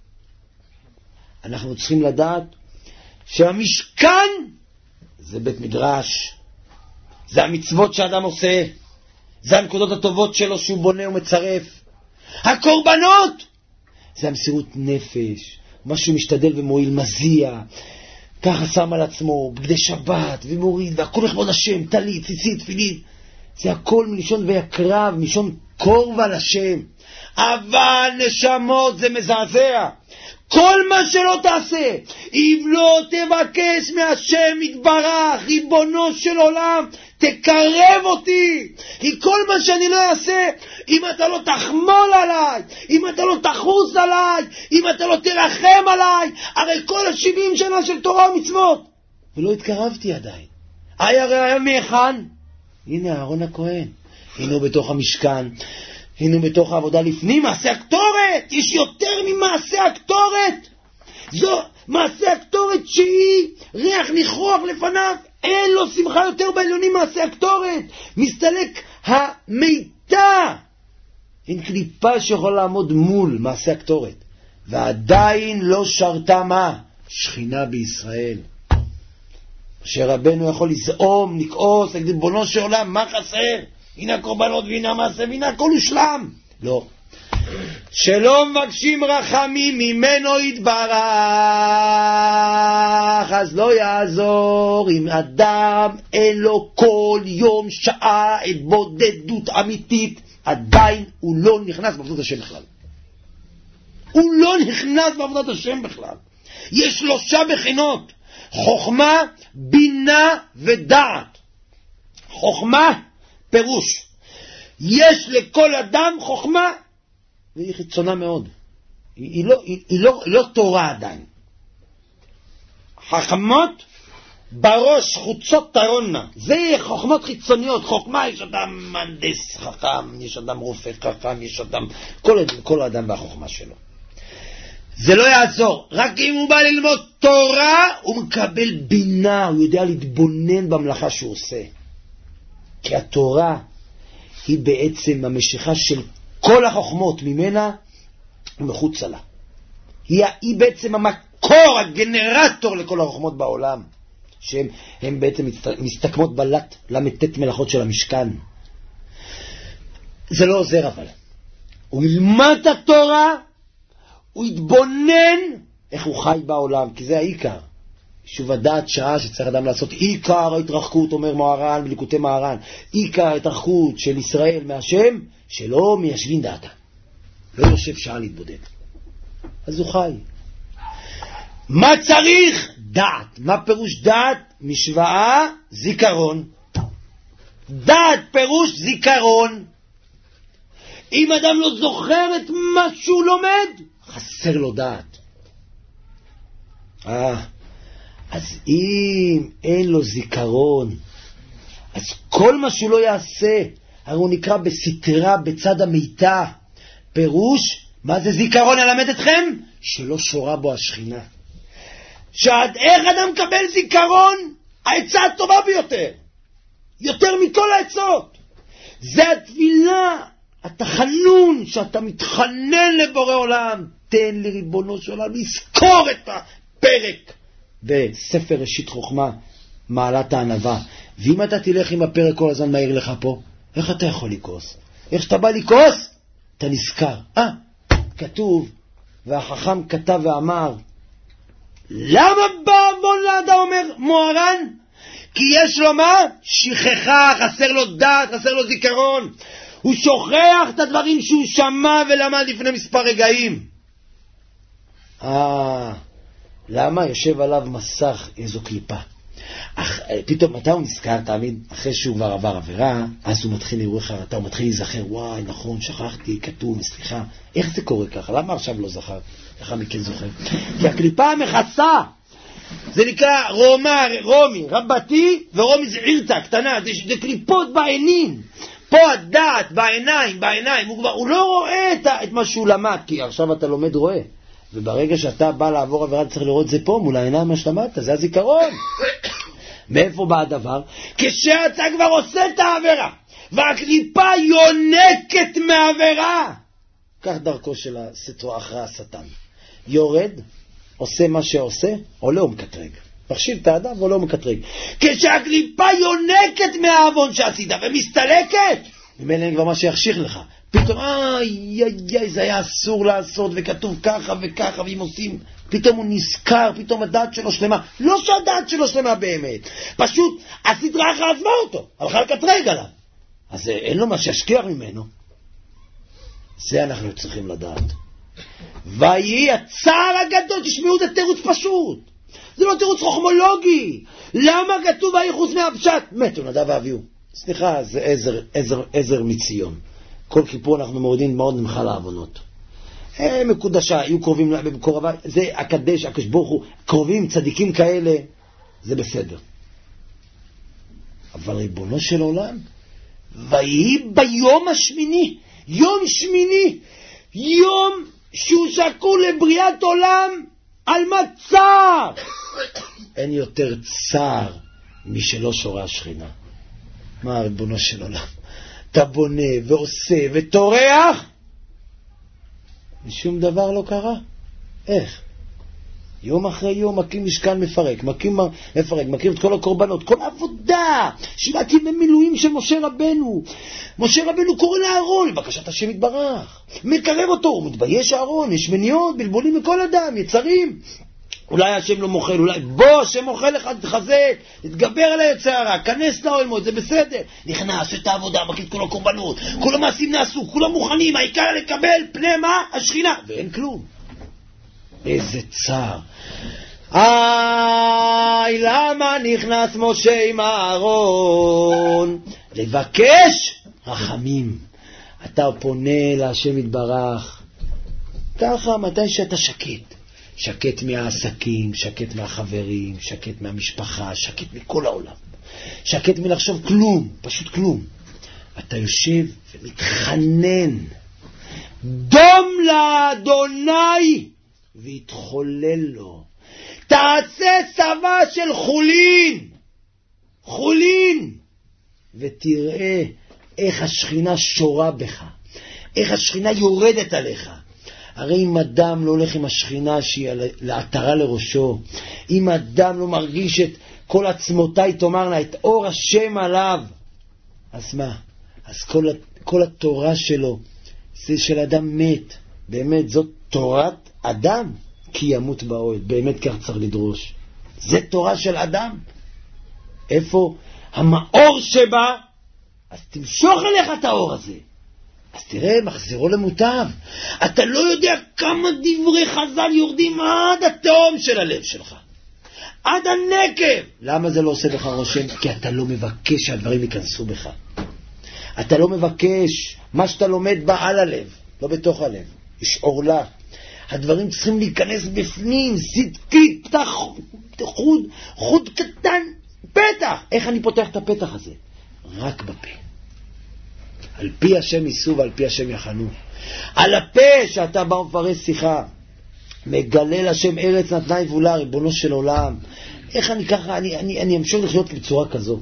אנחנו צריכים לדעת שהמשכן זה בית מדרש, זה המצוות שאדם עושה, זה הנקודות הטובות שלו שהוא בונה ומצרף. הקורבנות זה המסירות נפש, משהו משתדל ומועיל, מזיע, ככה שם על עצמו בגדי שבת ומוריד, והכל לכבוד השם, תלי, ציצי, תפילין, זה הכל מלשון ויקרב, מלשון קורב על השם. אבל נשמות זה מזעזע. כל מה שלא תעשה, אם לא תבקש מהשם יתברך, ריבונו של עולם, תקרב אותי. כי כל מה שאני לא אעשה, אם אתה לא תחמול עליי, אם אתה לא תחוס עליי, אם אתה לא תרחם עליי, הרי כל השבעים שנה של תורה ומצוות, ולא התקרבתי עדיין. היי הרי מהיכן? הנה אהרון הכהן, הנה הוא בתוך המשכן, הנה הוא בתוך העבודה לפנים, מעשה הקטורת. יש יותר ממעשה הקטורת. זו מעשה הקטורת שהיא ריח ניחוח לפניו, אין לו שמחה יותר בעליונים מעשה הקטורת. מסתלק המיטה, אין קליפה שיכול לעמוד מול מעשה הקטורת, ועדיין לא שרתה מה? שכינה בישראל. שרבנו יכול לזעום, לקעוס, להגיד בונו של עולם, מה חסר? הנה הקורבנות והנה המעשה והנה הכל הושלם. לא. שלא מבקשים רחמים ממנו יתברך, אז לא יעזור אם אדם אין לו כל יום שעה את בודדות אמיתית, עדיין הוא לא נכנס בעבודת השם בכלל. הוא לא נכנס בעבודת השם בכלל. יש שלושה בחינות: חוכמה, בינה ודעת. חוכמה פירוש, יש לכל אדם חוכמה, והיא חיצונה מאוד, היא, היא, לא, היא, היא לא, לא תורה עדיין. חכמות בראש חוצות תרונה, זה חוכמות חיצוניות. חוכמה, יש אדם מנדס חכם, יש אדם רופא חכם, יש אדם, כל, כל אדם והחוכמה שלו. זה לא יעזור, רק אם הוא בא ללמוד תורה הוא מקבל בינה, הוא יודע להתבונן במלאכה שהוא עושה. כי התורה היא בעצם המשיכה של כל החוכמות ממנה ומחוץ לה. היא, היא בעצם המקור, הגנרטור לכל החוכמות בעולם, שהן הם בעצם מסתכמות בלט למתת מלאכות של המשכן. זה לא עוזר אבל. הוא ילמד את התורה, הוא יתבונן איך הוא חי בעולם, כי זה העיקר. שוב הדעת שעה שצריך אדם לעשות עיקר ההתרחקות, אומר מוהר"ן בליקוטי מוהר"ן, עיקר ההתרחקות של ישראל מהשם, שלא מיישבין דעתה, לא יושב שעה להתבודד, אז הוא חי. מה צריך? דעת. מה פירוש דעת? משוואה זיכרון. דעת פירוש זיכרון. אם אדם לא זוכר את מה שהוא לומד, חסר לו דעת. אה אז אם אין לו זיכרון, אז כל מה שהוא לא יעשה, הרי הוא נקרא בסתרה בצד המיטה. פירוש, מה זה זיכרון? אלמד אתכם שלא שורה בו השכינה. שעד איך אדם מקבל זיכרון? העצה הטובה ביותר, יותר מכל העצות. זה התפילה, התחנון שאתה מתחנן לבורא עולם. תן לי ריבונו של עולם לזכור את הפרק בספר ראשית חוכמה, מעלת הענווה. ואם אתה תלך עם הפרק כל הזמן מהיר לך פה, איך אתה יכול לקרוס? איך שאתה בא לקרוס, אתה נזכר. אה, כתוב, והחכם כתב ואמר, למה בעוון לאדם אומר מוהר"ן? כי יש לו מה? שכחה, חסר לו דעת, חסר לו זיכרון. הוא שוכח את הדברים שהוא שמע ולמד לפני מספר רגעים. אה, למה? יושב עליו מסך איזו קליפה. אך, פתאום מתי הוא נזכר? תמיד אחרי שהוא כבר עבר עבירה, אז הוא מתחיל לראות חרטה, הוא מתחיל להיזכר, וואי נכון, שכחתי, כתוב, סליחה. איך זה קורה ככה? למה עכשיו לא זכר? איך מכן זוכר? כי הקליפה מכסה. זה נקרא רומה, רומי, רבתי, ורומי זה עירתה, קטנה, זה, זה קליפות בעינים. פה הדעת, בעיניים, בעיניים, הוא, כבר, הוא לא רואה את, את מה שהוא למד, כי עכשיו אתה לומד רואה. וברגע שאתה בא לעבור עבירה, צריך לראות זה פה, מול העיניים מה שלמדת, זה הזיכרון. מאיפה בא הדבר? כשאתה כבר עושה את העבירה, והקליפה יונקת מהעבירה. כך דרכו של הסטרו אחרי השטן. יורד, עושה מה שעושה, עולה ומקטרג. מכשיל את האדם ועולה ומקטרג. כשהקליפה יונקת מהעוון שעשית ומסתלקת, ממילא אין כבר מה שיחשיך לך. פתאום, איי, איי, איי, זה היה אסור לעשות, וכתוב ככה וככה, ואם עושים, פתאום הוא נזכר, פתאום הדעת שלו שלמה. לא שהדעת שלו שלמה באמת, פשוט הסדרה אחת עזבה אותו, הלכה לקטרג עליו. אז אין לו מה שישכיח ממנו. זה אנחנו צריכים לדעת. ויהי הצער הגדול, תשמעו, זה תירוץ פשוט. זה לא תירוץ חוכמולוגי. למה כתוב היחוס מהפשט? מתו נדב ואביהו. סליחה, זה עזר, עזר, עזר מציון. כל כיפור אנחנו מורידים מאוד ממך לעוונות. הם מקודשה, יהיו קרובים בקורבה, זה הקדש, הקדש ברוך הוא, קרובים, צדיקים כאלה, זה בסדר. אבל ריבונו של עולם, ויהי ביום השמיני, יום שמיני, יום שהוא שקול לבריאת עולם, על מה צער? אין יותר צער משלא שורה השכינה. מה ריבונו של עולם? אתה בונה ועושה ותורח, ושום דבר לא קרה. איך? יום אחרי יום מקים משכן מפרק, מקים מפרק, מקים את כל הקורבנות, כל העבודה, שבעת ימי מילואים של משה רבנו. משה רבנו קורא לאהרון, בקשת השם יתברך, מקרב אותו, הוא מתבייש אהרון, יש מניעות, בלבולים מכל אדם, יצרים. אולי השם לא מוכל, אולי בוא, השם מוכל לך, תתחזק, תתגבר על היצרה, כנס לאולמות, זה בסדר. נכנס את העבודה, מקים את כל הקורבנות, כל המעשים נעשו, כולם מוכנים, העיקר לקבל פני מה? השכינה, ואין כלום. איזה צער. איי, למה נכנס משה עם אהרון? לבקש רחמים. אתה פונה להשם יתברך ככה מתי שאתה שקט. שקט מהעסקים, שקט מהחברים, שקט מהמשפחה, שקט מכל העולם. שקט מלחשוב כלום, פשוט כלום. אתה יושב ומתחנן. דום לאדוני והתחולל לו. תעשה צבא של חולין, חולין, ותראה איך השכינה שורה בך, איך השכינה יורדת עליך. הרי אם אדם לא הולך עם השכינה שהיא לעטרה לראשו, אם אדם לא מרגיש את כל עצמותיי תאמרנה את אור השם עליו, אז מה? אז כל, כל התורה שלו זה של אדם מת. באמת זאת תורת אדם, כי ימות באוהל. באמת כך צריך לדרוש. זה תורה של אדם. איפה המאור שבה? אז תמשוך אליך את האור הזה. אז תראה, מחזירו למוטב. אתה לא יודע כמה דברי חז"ל יורדים עד התהום של הלב שלך, עד הנקב. למה זה לא עושה לך רושם? כי אתה לא מבקש שהדברים ייכנסו בך. אתה לא מבקש מה שאתה לומד בא על הלב, לא בתוך הלב. יש עורלה. הדברים צריכים להיכנס בפנים, זדקית, פתח חוד, חוד קטן, פתח. איך אני פותח את הפתח הזה? רק בפה. על פי השם ייסעו ועל פי השם יחנו. על הפה שאתה בא ומפרש שיחה, מגלה לשם ארץ נתנה יבולה, ריבונו של עולם. איך אני ככה, אני, אני, אני אמשיך לחיות בצורה כזו.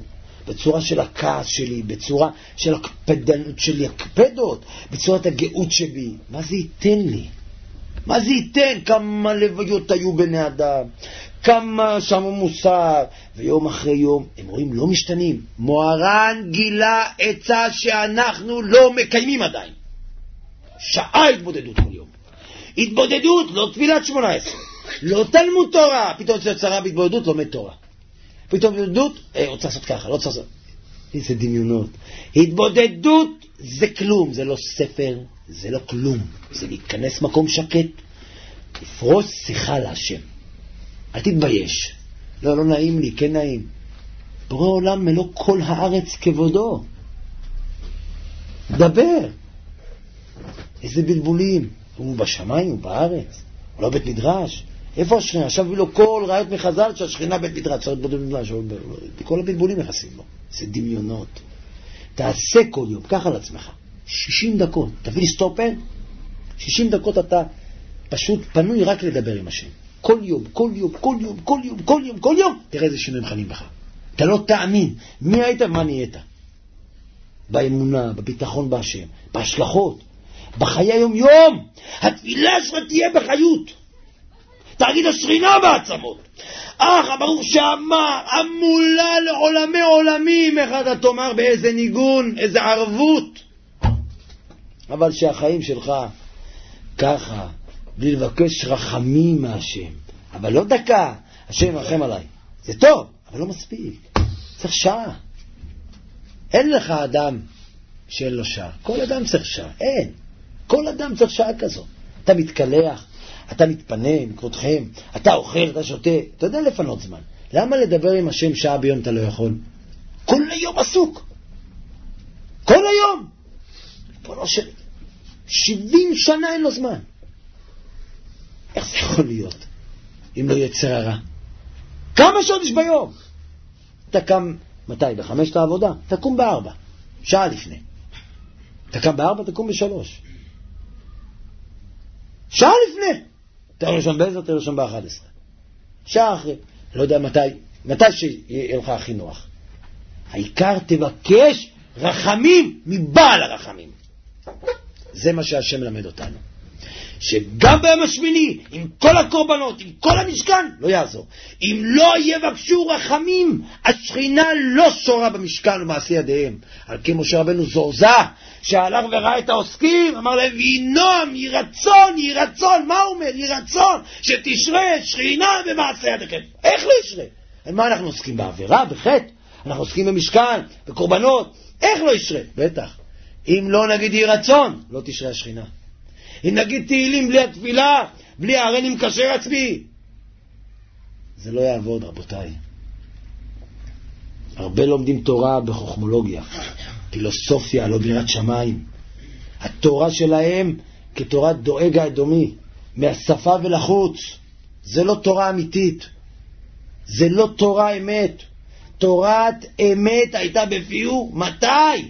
בצורה של הכעס שלי, בצורה של הקפדנות שלי, הקפדות, בצורת הגאות שבי. מה זה ייתן לי? מה זה ייתן? כמה לוויות היו בני אדם, כמה שמו מוסר, ויום אחרי יום הם רואים לא משתנים. מוהר"ן גילה עצה שאנחנו לא מקיימים עדיין. שעה התבודדות כל יום. התבודדות, לא תפילת שמונה עשרה, לא תלמוד תורה. פתאום זה צרה בהתבודדות, לומד תורה. פתאום התבודדות, אה, רוצה לעשות ככה, לא צריך לעשות. איזה דמיונות. התבודדות זה כלום, זה לא ספר, זה לא כלום. זה להיכנס מקום שקט, לפרוס שיחה להשם. אל תתבייש. לא, לא נעים לי, כן נעים. בורא עולם מלוא כל הארץ כבודו. דבר. איזה בלבולים. הוא בשמיים, הוא בארץ. הוא לא בית מדרש. איפה השכינה? עכשיו הביא לו כל ראיות מחז"ל שהשכינה בית מדרש. צריך בית מדרש. כל הבלבולים יחסים לו. זה דמיונות. תעשה כל יום, קח על עצמך. שישים דקות. תביא לי סטופר. שישים דקות אתה פשוט פנוי רק לדבר עם השם. כל יום, כל יום, כל יום, כל יום, כל יום, כל יום. תראה איזה שינויים חלים בך. אתה לא תאמין. מי היית ומה נהיית? באמונה, בביטחון בהשם, בהשלכות, בחיי היום יום. התפילה שלך תהיה בחיות. תגיד השכינה בעצמות. אך הברוך שאמר, המולה לעולמי עולמים. איך אתה תאמר באיזה ניגון, איזה ערבות. אבל שהחיים שלך ככה, בלי לבקש רחמים מהשם. אבל לא דקה, השם רחם עליי. זה טוב, אבל לא מספיק. צריך שעה. אין לך אדם שאין לו שעה. כל אדם צריך שעה. אין. כל אדם צריך שעה כזו. אתה מתקלח, אתה מתפנה מקרותכם, אתה אוכל, אתה שותה. אתה יודע לפנות זמן. למה לדבר עם השם שעה ביום אתה לא יכול? כל היום עסוק. כל היום. פונו של... שבעים שנה אין לו זמן. איך זה יכול להיות אם לא יצר הרע? כמה שעות יש ביום? אתה קם מתי? בחמש לעבודה? תקום בארבע, שעה לפני. אתה קם בארבע, תקום בשלוש, שעה לפני. אתה ראשון בעשר, אתה ראשון באחד עשרה, שעה אחרי. לא יודע מתי, מתי שיהיה לך הכי נוח. העיקר תבקש רחמים מבעל הרחמים. זה מה שהשם למד אותנו. שגם ביום השמיני, עם כל הקורבנות, עם כל המשכן, לא יעזור. אם לא יבקשו רחמים, השכינה לא שורה במשכן ומעשי ידיהם. על כן משה רבנו זורזה, שהלך וראה את העוסקים, אמר להם, וינום, ירצון, ירצון. מה הוא אומר? ירצון, שתשרה שכינה במעשי ידיכם. איך לא ישרה? על מה אנחנו עוסקים? בעבירה, בחטא? אנחנו עוסקים במשכן, בקורבנות. איך לא ישרה? בטח. אם לא נגיד ירצון, לא תשרה השכינה. אם נגיד תהילים בלי התפילה, בלי הריני מקשר עצמי, זה לא יעבוד, רבותיי. הרבה לומדים תורה בחוכמולוגיה, פילוסופיה, לא בירת שמיים. התורה שלהם כתורת דואג האדומי, מהשפה ולחוץ. זה לא תורה אמיתית. זה לא תורה אמת. תורת אמת הייתה בפיהו, מתי?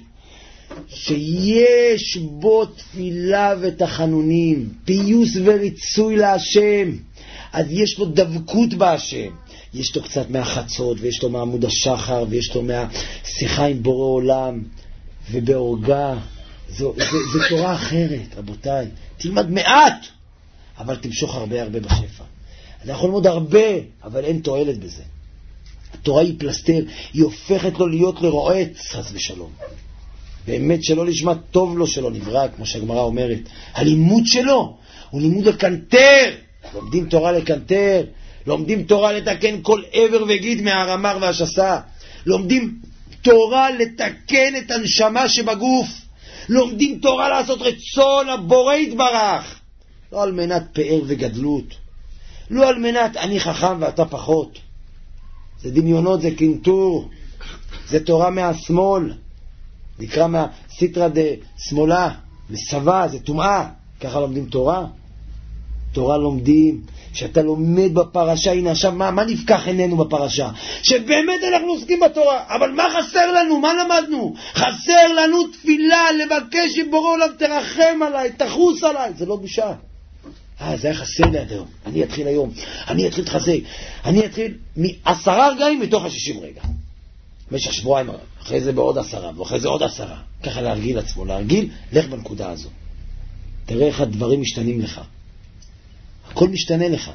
שיש בו תפילה ותחנונים, פיוס וריצוי להשם. אז יש לו דבקות בהשם. יש לו קצת מהחצות, ויש לו מעמוד השחר, ויש לו מהשיחה עם בורא עולם, ובאורגה. זו, זו, זו תורה אחרת, רבותיי. תלמד מעט, אבל תמשוך הרבה הרבה בשפע. אתה יכול ללמוד הרבה, אבל אין תועלת בזה. התורה היא פלסטר, היא הופכת לו להיות לרועץ, חס ושלום. באמת שלא לשמה טוב לו שלא נברא, כמו שהגמרא אומרת. הלימוד שלו הוא לימוד לקנטר. לומדים תורה לקנטר, לומדים תורה לתקן כל עבר וגיד מהרמר והשסה. לומדים תורה לתקן את הנשמה שבגוף. לומדים תורה לעשות רצון הבורא יתברך. לא על מנת פאר וגדלות. לא על מנת אני חכם ואתה פחות. זה דמיונות, זה קינטור. זה תורה מהשמאל. נקרא מהסיטרא דה שמאלה, מסבה, זה טומאה. ככה לומדים תורה. תורה לומדים, שאתה לומד בפרשה. הנה עכשיו, מה, מה נפקח עינינו בפרשה? שבאמת אנחנו עוסקים בתורה, אבל מה חסר לנו? מה למדנו? חסר לנו תפילה, לבקש שבורא עולם תרחם עליי, תחוס עליי. זה לא בושה. אה, זה היה חסר לי עד היום. אני אתחיל היום, אני אתחיל להתחזק, אני אתחיל מעשרה רגעים מתוך השישים רגע. במשך שבועיים, אחרי זה בעוד עשרה, ואחרי זה עוד עשרה. ככה להרגיל עצמו, להרגיל, לך בנקודה הזו. תראה איך הדברים משתנים לך. הכל משתנה לך.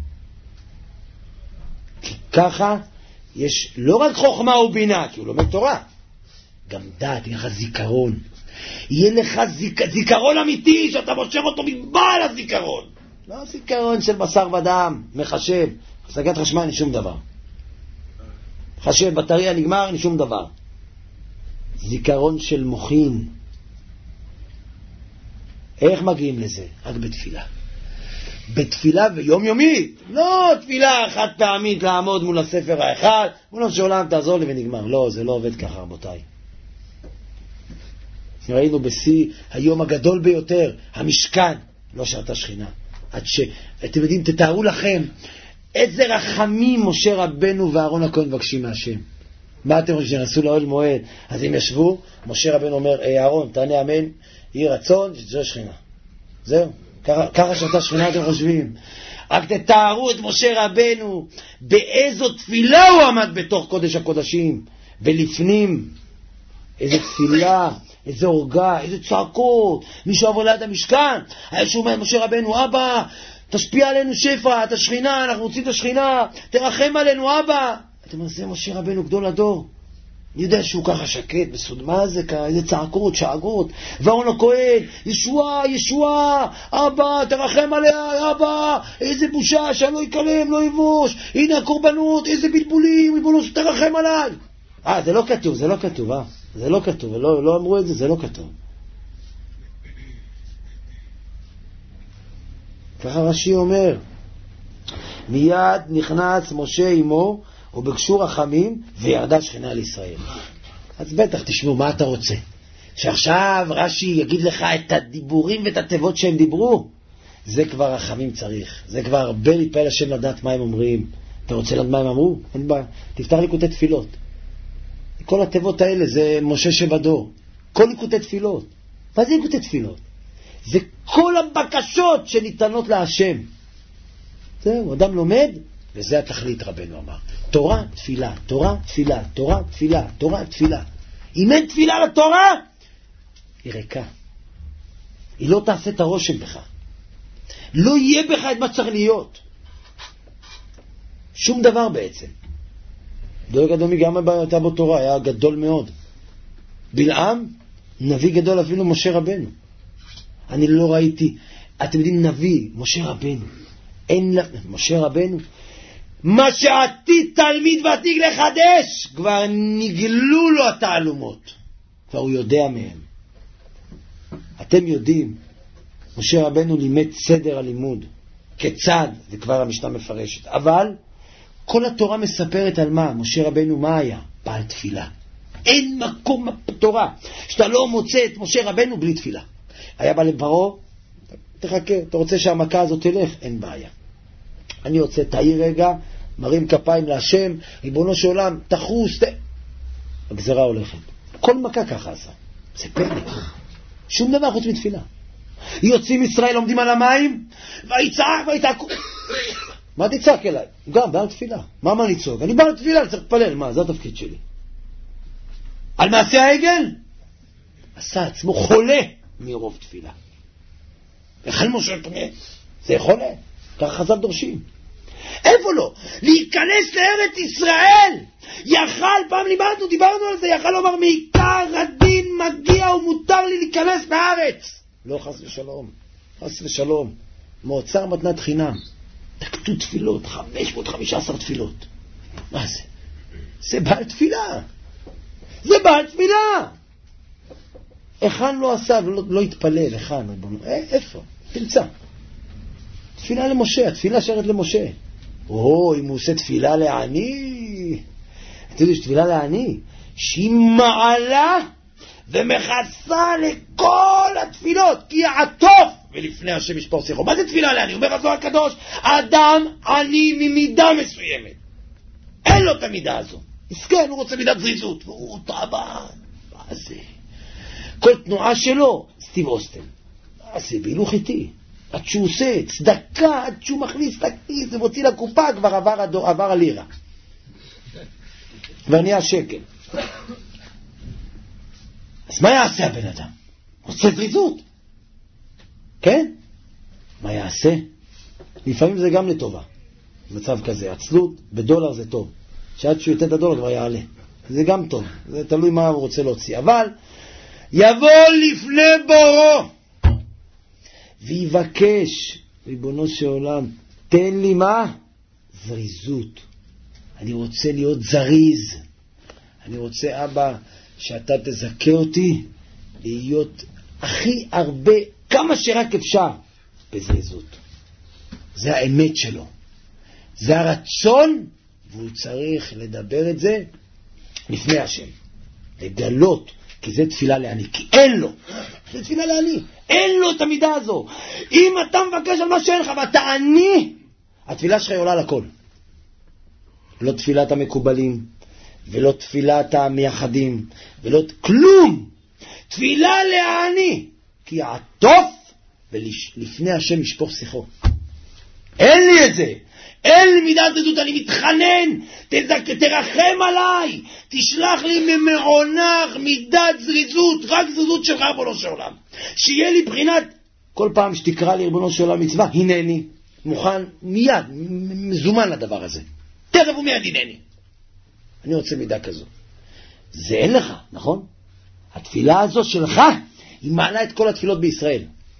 כי ככה יש לא רק חוכמה ובינה, כי הוא לומד תורה, גם דעת, יהיה לך זיכרון. יהיה לך זיכ... זיכרון אמיתי, שאתה מושך אותו מבעל הזיכרון. לא זיכרון של בשר ודם, מחשב. הפסקת חשמל, אין שום דבר. חשב, בטריה נגמר, אין שום דבר. זיכרון של מוחין. איך מגיעים לזה? רק בתפילה. בתפילה ויום יומית. לא תפילה חד פעמית לעמוד מול הספר האחד, מול שעולם תעזור לי ונגמר. לא, זה לא עובד ככה, רבותיי. ראינו בשיא היום הגדול ביותר, המשכן, לא שרתה שכינה. עד ש... אתם יודעים, תתארו לכם, איזה רחמים משה רבנו ואהרון הכהן מבקשים מהשם. מה אתם חושבים, שנסו לאוהל מועד? אז הם ישבו, משה רבנו אומר, אהרון, תענה אמן, יהי רצון, שתזו שכינה. זהו, ככה, ככה שרתה שכינה אתם חושבים. רק תתארו את משה רבנו, באיזו תפילה הוא עמד בתוך קודש הקודשים, ולפנים, איזו תפילה, איזה הורגה, איזה צעקות, מישהו עבור ליד המשכן, היה שומע משה רבנו, אבא, תשפיע עלינו שפע, את השכינה, אנחנו רוצים את השכינה, תרחם עלינו, אבא. אתם אומרים, זה משה רבנו גדול הדור. אני יודע שהוא ככה שקט, בסוד, מה זה ככה, איזה צעקות, שאגות, ואהרון הכהן, ישוע, ישוע, אבא, תרחם עליה, אבא, איזה בושה, שלא יקלם, לא יבוש, הנה הקורבנות, איזה בלבולים, ריבונו, תרחם עליי. אה, זה לא כתוב, זה לא כתוב, אה? זה לא כתוב, לא, לא אמרו את זה, זה לא כתוב. ככה רש"י אומר, מיד נכנס משה עמו ובקשו רחמים וירדה שכינה על ישראל. אז בטח תשמעו, מה אתה רוצה? שעכשיו רש"י יגיד לך את הדיבורים ואת התיבות שהם דיברו? זה כבר רחמים צריך, זה כבר הרבה להתפעל השם לדעת מה הם אומרים. אתה רוצה לדעת מה הם אמרו? אין בעיה, תפתח ליקוטי תפילות. כל התיבות האלה זה משה שבדור. כל ליקוטי תפילות. מה זה ליקוטי תפילות? זה כל הבקשות שניתנות להשם. זהו, אדם לומד, וזה התכלית רבנו אמר. תורה, תפילה, תורה, תפילה, תורה, תפילה, תורה, תפילה. אם אין תפילה לתורה, היא ריקה. היא לא תעשה את הרושם בך. לא יהיה בך את מה צריך להיות. שום דבר בעצם. דוד אדומי גם הייתה בו תורה, היה גדול מאוד. בלעם, נביא גדול אפילו משה רבנו. אני לא ראיתי, אתם יודעים, נביא, משה רבנו. אין, משה רבנו, מה שעתיד תלמיד ותיק לחדש, כבר נגלו לו התעלומות. כבר הוא יודע מהם. אתם יודעים, משה רבנו לימד סדר הלימוד. כיצד, זה כבר המשנה מפרשת. אבל, כל התורה מספרת על מה? משה רבנו מה היה? בעל תפילה. אין מקום בתורה שאתה לא מוצא את משה רבנו בלי תפילה. היה בא לפרעה, תחכה, אתה רוצה שהמכה הזאת תלך? אין בעיה. אני רוצה, תאי רגע, מרים כפיים להשם, ריבונו של עולם, תחוס, ת... הגזרה הולכת. כל מכה ככה עשה. זה פלא. שום דבר חוץ מתפילה. יוצאים ישראל עומדים על המים, ויצעק ויצעקו. מה תצעק אליי? גם בעל תפילה. מה מה לצעוק? אני בעל תפילה, אני צריך לפלל. מה? זה התפקיד שלי. על מעשה העגל? עשה עצמו חולה מרוב תפילה. אכל משה פנה. זה חולה. ככה חז"ל דורשים. איפה לא? להיכנס לארץ ישראל. יכל, פעם לימדנו, דיברנו על זה, יכל לומר, מעיקר הדין מגיע ומותר לי להיכנס בארץ. לא, חס ושלום. חס ושלום. מועצר מתנת חינם. תקטו תפילות, חמש מאות וחמישה עשר תפילות. מה זה? זה בעל תפילה. זה בעל תפילה. איכן לא עשה, לא, לא התפלל, איכן, איפה? תמצא. תפילה למשה, התפילה שרת למשה. או, אם הוא עושה תפילה לעני, אתה יודע, תפילה לעני, שהיא מעלה ומכסה לכל התפילות, כי עטוף ולפני השם ישפור שיחו. מה זה תפילה לעני? אומר הזוהר הקדוש, אדם עני ממידה מסוימת. אין לו את המידה הזו. מסכן, הוא רוצה מידת זריזות, והוא טעבן. מה זה? כל תנועה שלו, סטיב אוסטן. מה זה? בהילוך איתי. עד שהוא עושה צדקה, עד שהוא מכניס לכיס ומוציא לקופה, כבר עבר, הדור, עבר הלירה. כבר נהיה שקל. אז מה יעשה הבן אדם? רוצה זריזות. כן? מה יעשה? לפעמים זה גם לטובה. מצב כזה, עצלות בדולר זה טוב. שעד שהוא יתן את הדולר כבר יעלה. זה גם טוב. זה תלוי מה הוא רוצה להוציא. אבל יבוא לפני בורו ויבקש, ריבונו של עולם, תן לי מה? זריזות. אני רוצה להיות זריז. אני רוצה, אבא, שאתה תזכה אותי להיות הכי הרבה, כמה שרק אפשר, בזריזות. זה האמת שלו. זה הרצון, והוא צריך לדבר את זה לפני השם. לגלות, כי זה תפילה לעני. כי אין לו. זה תפילה לעני. אין לו את המידה הזו. אם אתה מבקש על מה שאין לך, ואתה עני, התפילה שלך עולה לכל. לא תפילת המקובלים, ולא תפילת המייחדים, ולא כלום. תפילה לעני. כי עטוף, ולפני השם ישפוך שיחו. אין לי את זה. אין לי מידת זריזות, אני מתחנן, תזק, תרחם עליי, תשלח לי ממעונך מידת זריזות, רק זריזות שלך ריבונו של עולם. שיהיה לי בחינת, כל פעם שתקרא לי ריבונו של עולם מצווה, הנני, מוכן מיד, מזומן לדבר הזה. תכף ומיד הנני. אני רוצה מידה כזו. זה אין לך, נכון? התפילה הזו שלך, היא מעלה את כל התפילות בישראל.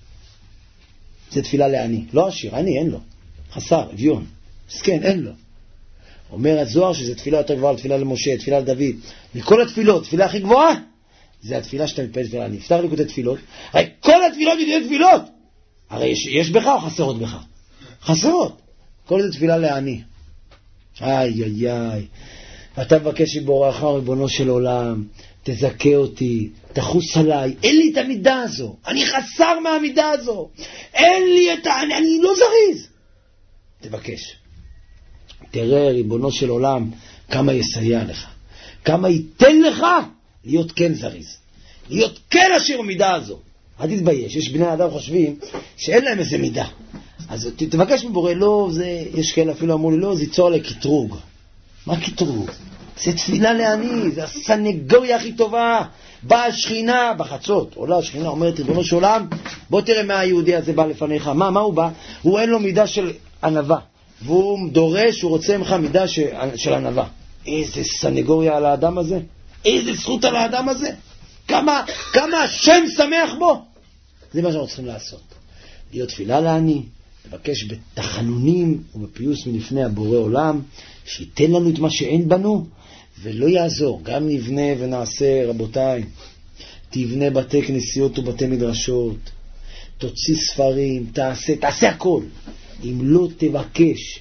זה תפילה לעני, לא עשיר, עני אין לו. חסר, אביון. מסכן, אין לו. אומר הזוהר שזה תפילה יותר גבוהה, תפילה למשה, תפילה לדוד. מכל התפילות, תפילה הכי גבוהה, זה התפילה שאתה מתפלל תפילה. אני אפתח ליקוטי תפילות. הרי כל התפילות יהיו תפילות. הרי יש, יש בך או חסרות בך? חסרות. כל זה תפילה לעני. איי, איי, איי. ואתה מבקש מבורך, ריבונו של עולם, תזכה אותי, תחוס עליי. אין לי את המידה הזו. אני חסר מהמידה הזו. אין לי את ה... אני, אני לא זריז. תבקש. תראה, ריבונו של עולם, כמה יסייע לך. כמה ייתן לך להיות כן זריז. להיות כן עשיר במידה הזו. אל תתבייש. יש בני אדם חושבים שאין להם איזה מידה. אז תבקש מבורא, לא, זה, יש כאלה אפילו אמרו לי, לא, זה ייצור עלי קטרוג. מה קטרוג? זה תפילה לעני, זה הסנגוריה הכי טובה. באה השכינה בחצות, עולה השכינה, אומרת, ריבונו של עולם, בוא תראה מה היהודי הזה בא לפניך. מה, מה הוא בא? הוא אין לו מידה של ענווה. והוא דורש, הוא רוצה ממך מידה ש... של ענווה. איזה סנגוריה על האדם הזה. איזה זכות על האדם הזה. כמה, כמה השם שמח בו. זה מה שאנחנו צריכים לעשות. להיות תפילה לעני, לבקש בתחנונים ובפיוס מלפני הבורא עולם, שייתן לנו את מה שאין בנו, ולא יעזור. גם נבנה ונעשה, רבותיי, תבנה בתי כנסיות ובתי מדרשות, תוציא ספרים, תעשה, תעשה הכל. אם לא תבקש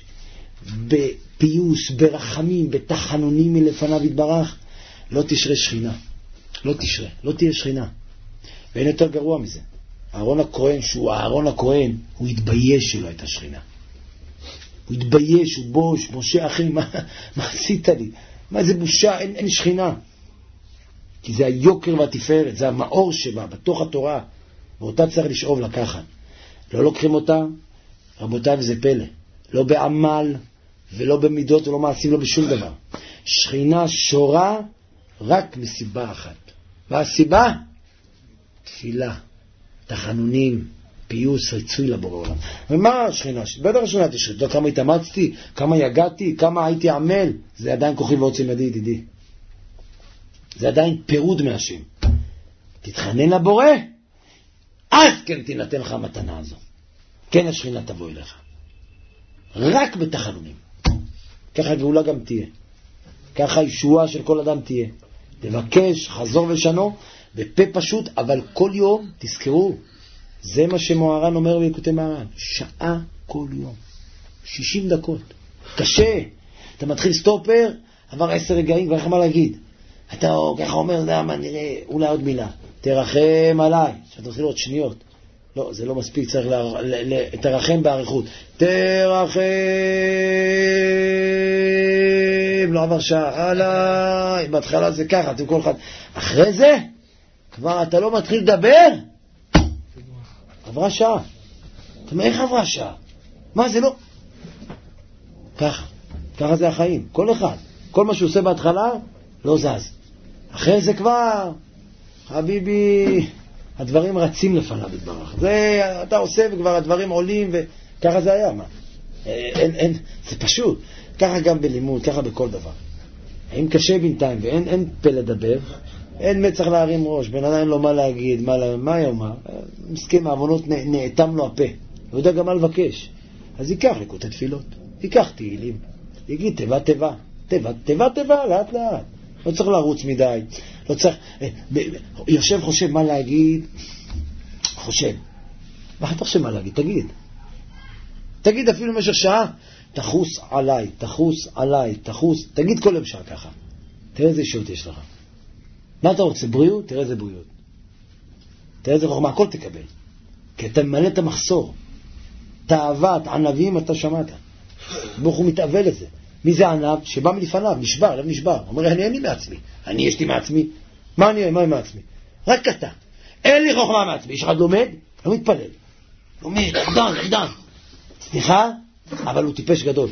בפיוס, ברחמים, בתחנונים מלפניו יתברך, לא תשרה שכינה. לא תשרה, לא תהיה שכינה. ואין יותר גרוע מזה. אהרון הכהן, שהוא אהרון הכהן, הוא התבייש שלא הייתה שכינה. הוא התבייש, הוא בוש, משה אחי, מה, מה עשית לי? מה זה בושה? אין, אין שכינה. כי זה היוקר והתפארת, זה המאור שבה, בתוך התורה. ואותה צריך לשאוב לקחת. לא לוקחים אותה, רבותיי, וזה פלא. לא בעמל, ולא במידות, ולא מעשים, לא בשום דבר. שכינה שורה רק מסיבה אחת. מה הסיבה? תפילה, תחנונים, פיוס, ריצוי לבורא עולם. ומה השכינה? בטח השכינה תשחית. לא כמה התאמצתי, כמה יגעתי, כמה הייתי עמל. זה עדיין כוחי ועוצם ידי, ידידי. זה עדיין פירוד מהשם. תתחנן לבורא, אז כן תינתן לך המתנה הזו. כן השכינה תבוא אליך. רק בתחנונים. ככה הגאולה גם תהיה. ככה הישועה של כל אדם תהיה. תבקש, חזור ושנו, בפה פשוט, אבל כל יום, תזכרו, זה מה שמוהר"ן אומר בליקוטי מהר"ן. שעה כל יום. שישים דקות. קשה. אתה מתחיל סטופר, עבר עשר רגעים, כבר איך מה להגיד. אתה ככה אומר, למה, נראה, אולי עוד מילה. תרחם עליי. שאתה מתחיל עוד שניות. לא, זה לא מספיק, צריך ל... ל... ל... תרחם בעריכות. תרחם, לא עבר שעה עליי. בהתחלה זה ככה, אתם כל אחד. אחרי זה, כבר אתה לא מתחיל לדבר. עברה שעה. אתה אומר, איך עברה שעה? מה, זה לא... ככה. ככה זה החיים. כל אחד. כל מה שהוא עושה בהתחלה, לא זז. אחרי זה כבר, חביבי, הדברים רצים לפניו יתברך. זה אתה עושה וכבר הדברים עולים, וככה זה היה, מה? אין, אין, זה פשוט. ככה גם בלימוד, ככה בכל דבר. אם קשה בינתיים ואין אין פה לדבר, אין מצח להרים ראש, בן אדם אין לו מה להגיד, מה, מה יאמר? מסכים, העוונות נאטם לו הפה. הוא יודע גם מה לבקש. אז ייקח לקוטי תפילות, ייקח תהילים, יגיד תיבה תיבה, תיבה תיבה תיבה, לאט לאט. לא צריך לרוץ מדי, לא צריך... יושב חושב מה להגיד, חושב. מה אתה חושב מה להגיד? תגיד. תגיד אפילו במשך שעה, תחוס עליי, תחוס עליי, תחוס, תגיד כל יום שעה ככה. תראה איזה אישות יש לך. מה אתה רוצה? בריאות? תראה איזה בריאות. תראה איזה חוכמה, הכל תקבל. כי אתה ממלא את המחסור. תאוות, ענבים, אתה שמעת. ברוך הוא מתאווה לזה. מי זה ענב? שבא מלפניו, נשבר, לב נשבר. אומר, אני אין לי מעצמי. אני יש לי מעצמי. מה אני, מה אני מעצמי? רק אתה. אין לי חוכמה מעצמי. יש אחד לומד, לא מתפלל. לומד, עדן, עדן. סליחה, אבל הוא טיפש גדול.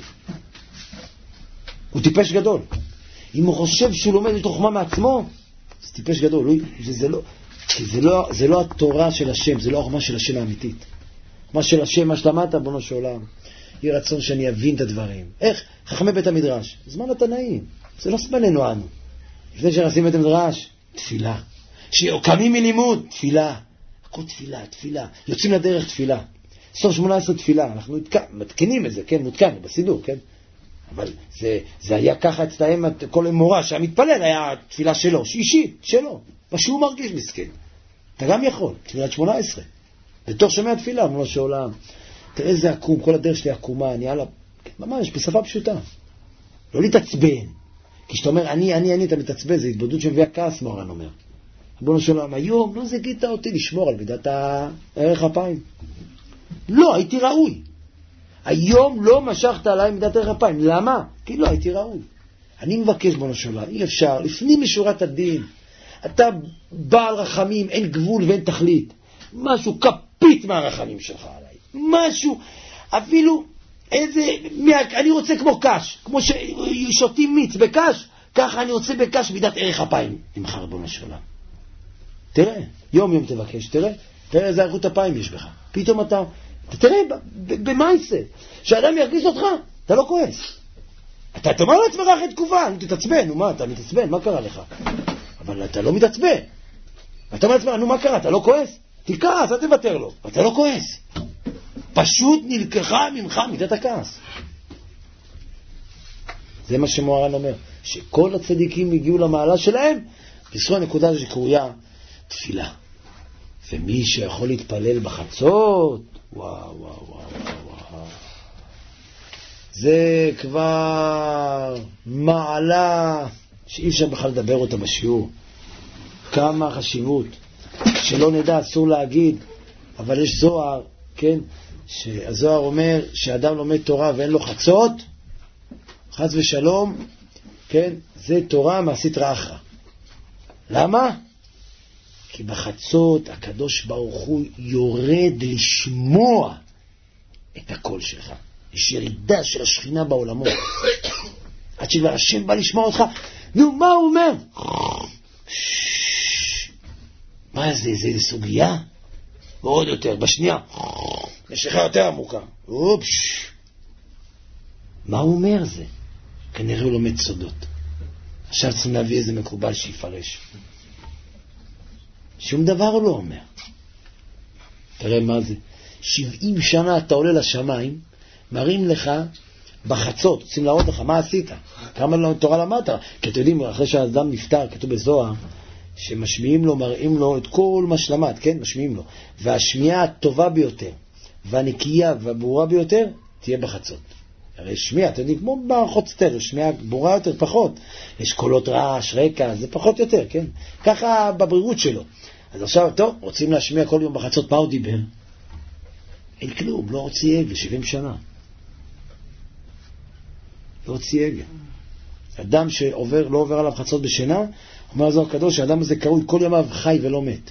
הוא טיפש גדול. אם הוא חושב שהוא לומד את חוכמה מעצמו, זה טיפש גדול. זה, זה לא, זה לא, זה לא התורה של השם, זה לא החוכמה של השם האמיתית. מה של השם, מה שלמדת, בונו של עולם. יהיה רצון שאני אבין את הדברים. איך? חכמי בית המדרש. זמן התנאים. זה לא זמננו אנו. לפני שנשים בית המדרש, תפילה. שקמים מלימוד, תפילה. הכל תפילה, תפילה. יוצאים לדרך תפילה. סוף שמונה עשרה תפילה. אנחנו מתקנים את זה, כן? מותקנו בסידור, כן? אבל זה, זה היה ככה אצלהם, כל מורה שהמתפלל היה תפילה שלו, אישית, שלו. מה שהוא מרגיש מסכן. אתה גם יכול, תפילת שמונה עשרה. בתוך שומע תפילה, אמרו שעולם. תראה איזה עקום, כל הדרך שלי עקומה, אני הלאה, ממש, בשפה פשוטה. לא להתעצבן. כי שאתה אומר, אני, אני, אני, אתה מתעצבן, זה התבודדות שמביאה כעס, מורן אומר. אמרו שעולם, היום לא זיגית אותי לשמור על מידת הערך אפיים. לא, הייתי ראוי. היום לא משכת עליי מידת ערך אפיים. למה? כי לא הייתי ראוי. אני מבקש בנו שעולם, אי אפשר, לפנים משורת הדין. אתה בעל רחמים, אין גבול ואין תכלית. משהו כפית מהרחמים שלך עליי. משהו, אפילו איזה, אני רוצה כמו קש, כמו ששותים מיץ בקש, ככה אני רוצה בקש מידת ערך אפיים. ממך רבונו של עולם. תראה, יום יום תבקש, תראה, תראה איזה ערכות אפיים יש בך. פתאום אתה, תראה, במייסה, שאדם ירגיש אותך, אתה לא כועס. אתה תאמר לעצמך אחרי תקופה, נו תתעצבן, נו מה, אתה מתעצבן, מה קרה לך? אבל אתה לא מתעצבן. אתה אומר לעצמך, נו מה קרה, אתה לא כועס? תכעס, אל תוותר לו. אתה לא כועס. פשוט נלקחה ממך מידת הכעס. זה מה שמוהר"ן אומר, שכל הצדיקים הגיעו למעלה שלהם, בזכות הנקודה הזו שקרויה תפילה. ומי שיכול להתפלל בחצות, וואו, וואו, וואו, וואו. זה כבר מעלה שאי אפשר בכלל לדבר אותה בשיעור. כמה חשיבות. שלא נדע, אסור להגיד, אבל יש זוהר, כן? שהזוהר אומר שאדם לומד תורה ואין לו חצות, חס ושלום, כן? זה תורה מעשית רעך. למה? כי בחצות הקדוש ברוך הוא יורד לשמוע את הקול שלך. יש ירידה של השכינה בעולמות. עד שכבר השם בא לשמוע אותך, נו, מה הוא אומר? מה זה? זה סוגיה? ועוד יותר, בשנייה. יש לך יותר עמוקה. אופש. מה הוא אומר זה? כנראה הוא לומד סודות. עכשיו צריכים להביא איזה מקובל שיפרש. שום דבר הוא לא אומר. תראה מה זה. שבעים שנה אתה עולה לשמיים, מראים לך בחצות, רוצים להראות לך, מה עשית? כמה תורה למדת? כי אתם יודעים, אחרי שהאדם נפטר, כתוב בזוהר, שמשמיעים לו, מראים לו את כל מה שלמד, כן? משמיעים לו. והשמיעה הטובה ביותר, והנקייה והברורה ביותר, תהיה בחצות. הרי שמיעה, אתם יודעים, כמו מערכות סטריאו, שמיעה ברורה יותר, פחות. יש קולות רעש, רקע, זה פחות יותר, כן? ככה בברירות שלו. אז עכשיו, טוב, רוצים להשמיע כל יום בחצות, מה הוא דיבר? אין כלום, לא הוציא עגל, שבעים שנה. לא הוציא עגל. אדם שעובר, לא עובר עליו חצות בשינה, אומר זו הקדוש, האדם הזה קרוי כל ימיו חי ולא מת.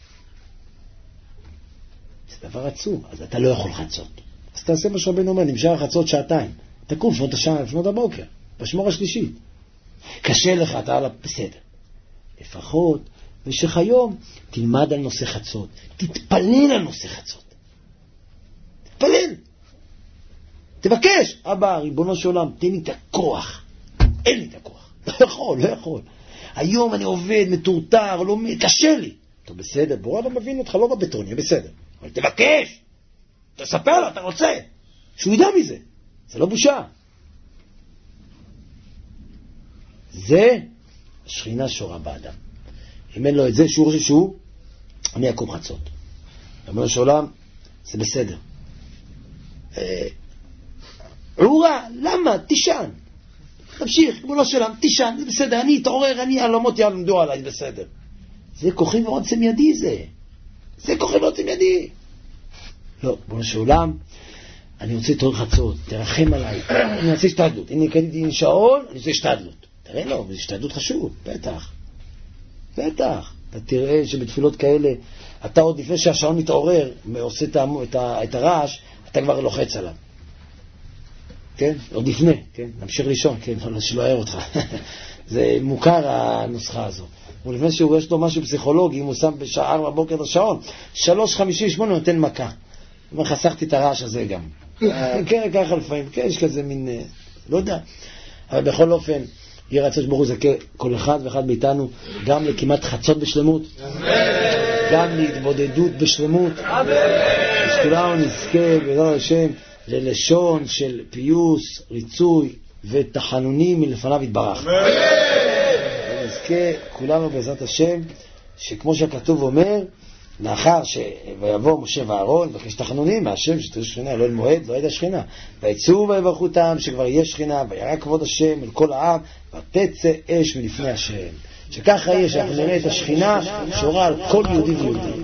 זה דבר עצום, אז אתה לא יכול חצות. אז תעשה מה שרבנו אומר, נמשך החצות שעתיים. תקום שנות השעה, לפנות הבוקר, בשמור השלישית. קשה לך, אתה עלה בסדר. לפחות במשך היום תלמד על נושא חצות, תתפלל על נושא חצות, תתפלל, תבקש, אבא, ריבונו של עולם, תן לי את הכוח, אין לי את הכוח, לא יכול, לא יכול, היום אני עובד, מטורטר, לא, קשה לי, טוב בסדר, בורא לא מבין אותך, לא בבטרוניה, בסדר, אבל תבקש, תספר לו, אתה רוצה, שהוא ידע מזה, זה לא בושה. זה השכינה שורה באדם. אם אין לו את זה, שהוא חושב שהוא, אני אקום חצות. ריבונו של עולם, זה בסדר. עורה, למה? תישן. תמשיך, ריבונו של עולם, תישן, זה בסדר, אני אתעורר, אני אלומות ילמדו עליי, זה בסדר. זה כוחי ועוצם ידי זה. זה כוחי ועוצם ידי. לא, ריבונו של עולם, אני רוצה תעורר חצות, תרחם עליי, אני רוצה השתדלות. הנה, קניתי שעון, אני רוצה השתדלות. תראה לו, זה השתדלות חשוב, בטח. בטח. אתה תראה שבתפילות כאלה, אתה עוד לפני שהשעון מתעורר, עושה את, את, את הרעש, אתה כבר לוחץ עליו. כן? עוד לפני, כן? נמשיך לישון, כן? לא, שלא יער אותך. זה מוכר הנוסחה הזו. ולפני שהוא יש לו משהו פסיכולוגי, אם הוא שם בשעה ארבע בבוקר את השעון, שלוש חמישים ושמונה נותן מכה. הוא אומר, חסכתי את הרעש הזה גם. כן, ככה לפעמים, כן, יש כזה מין, לא יודע. אבל בכל אופן, יהיה רצון שברוך הוא זכה כל אחד ואחד מאיתנו, גם לכמעט חצות בשלמות, גם להתבודדות בשלמות, שכולנו נזכה בעזרת השם ללשון של פיוס, ריצוי ותחנונים מלפניו יתברך. ונזכה כולנו בעזרת השם, שכמו שהכתוב אומר, לאחר שיבוא משה ואהרון ובקש תחנונים מהשם שתראו שכינה, לא אל מועד, לא ידע שכינה, ויצאו ויברכו אותם שכבר יש שכינה, וירא כבוד השם אל כל העם, ותצא אש מלפני השם. שככה יהיה שאנחנו נראה את השכינה שורה על כל יהודי ויהודי.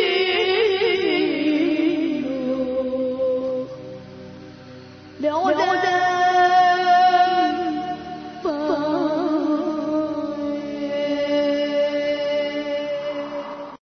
Leonard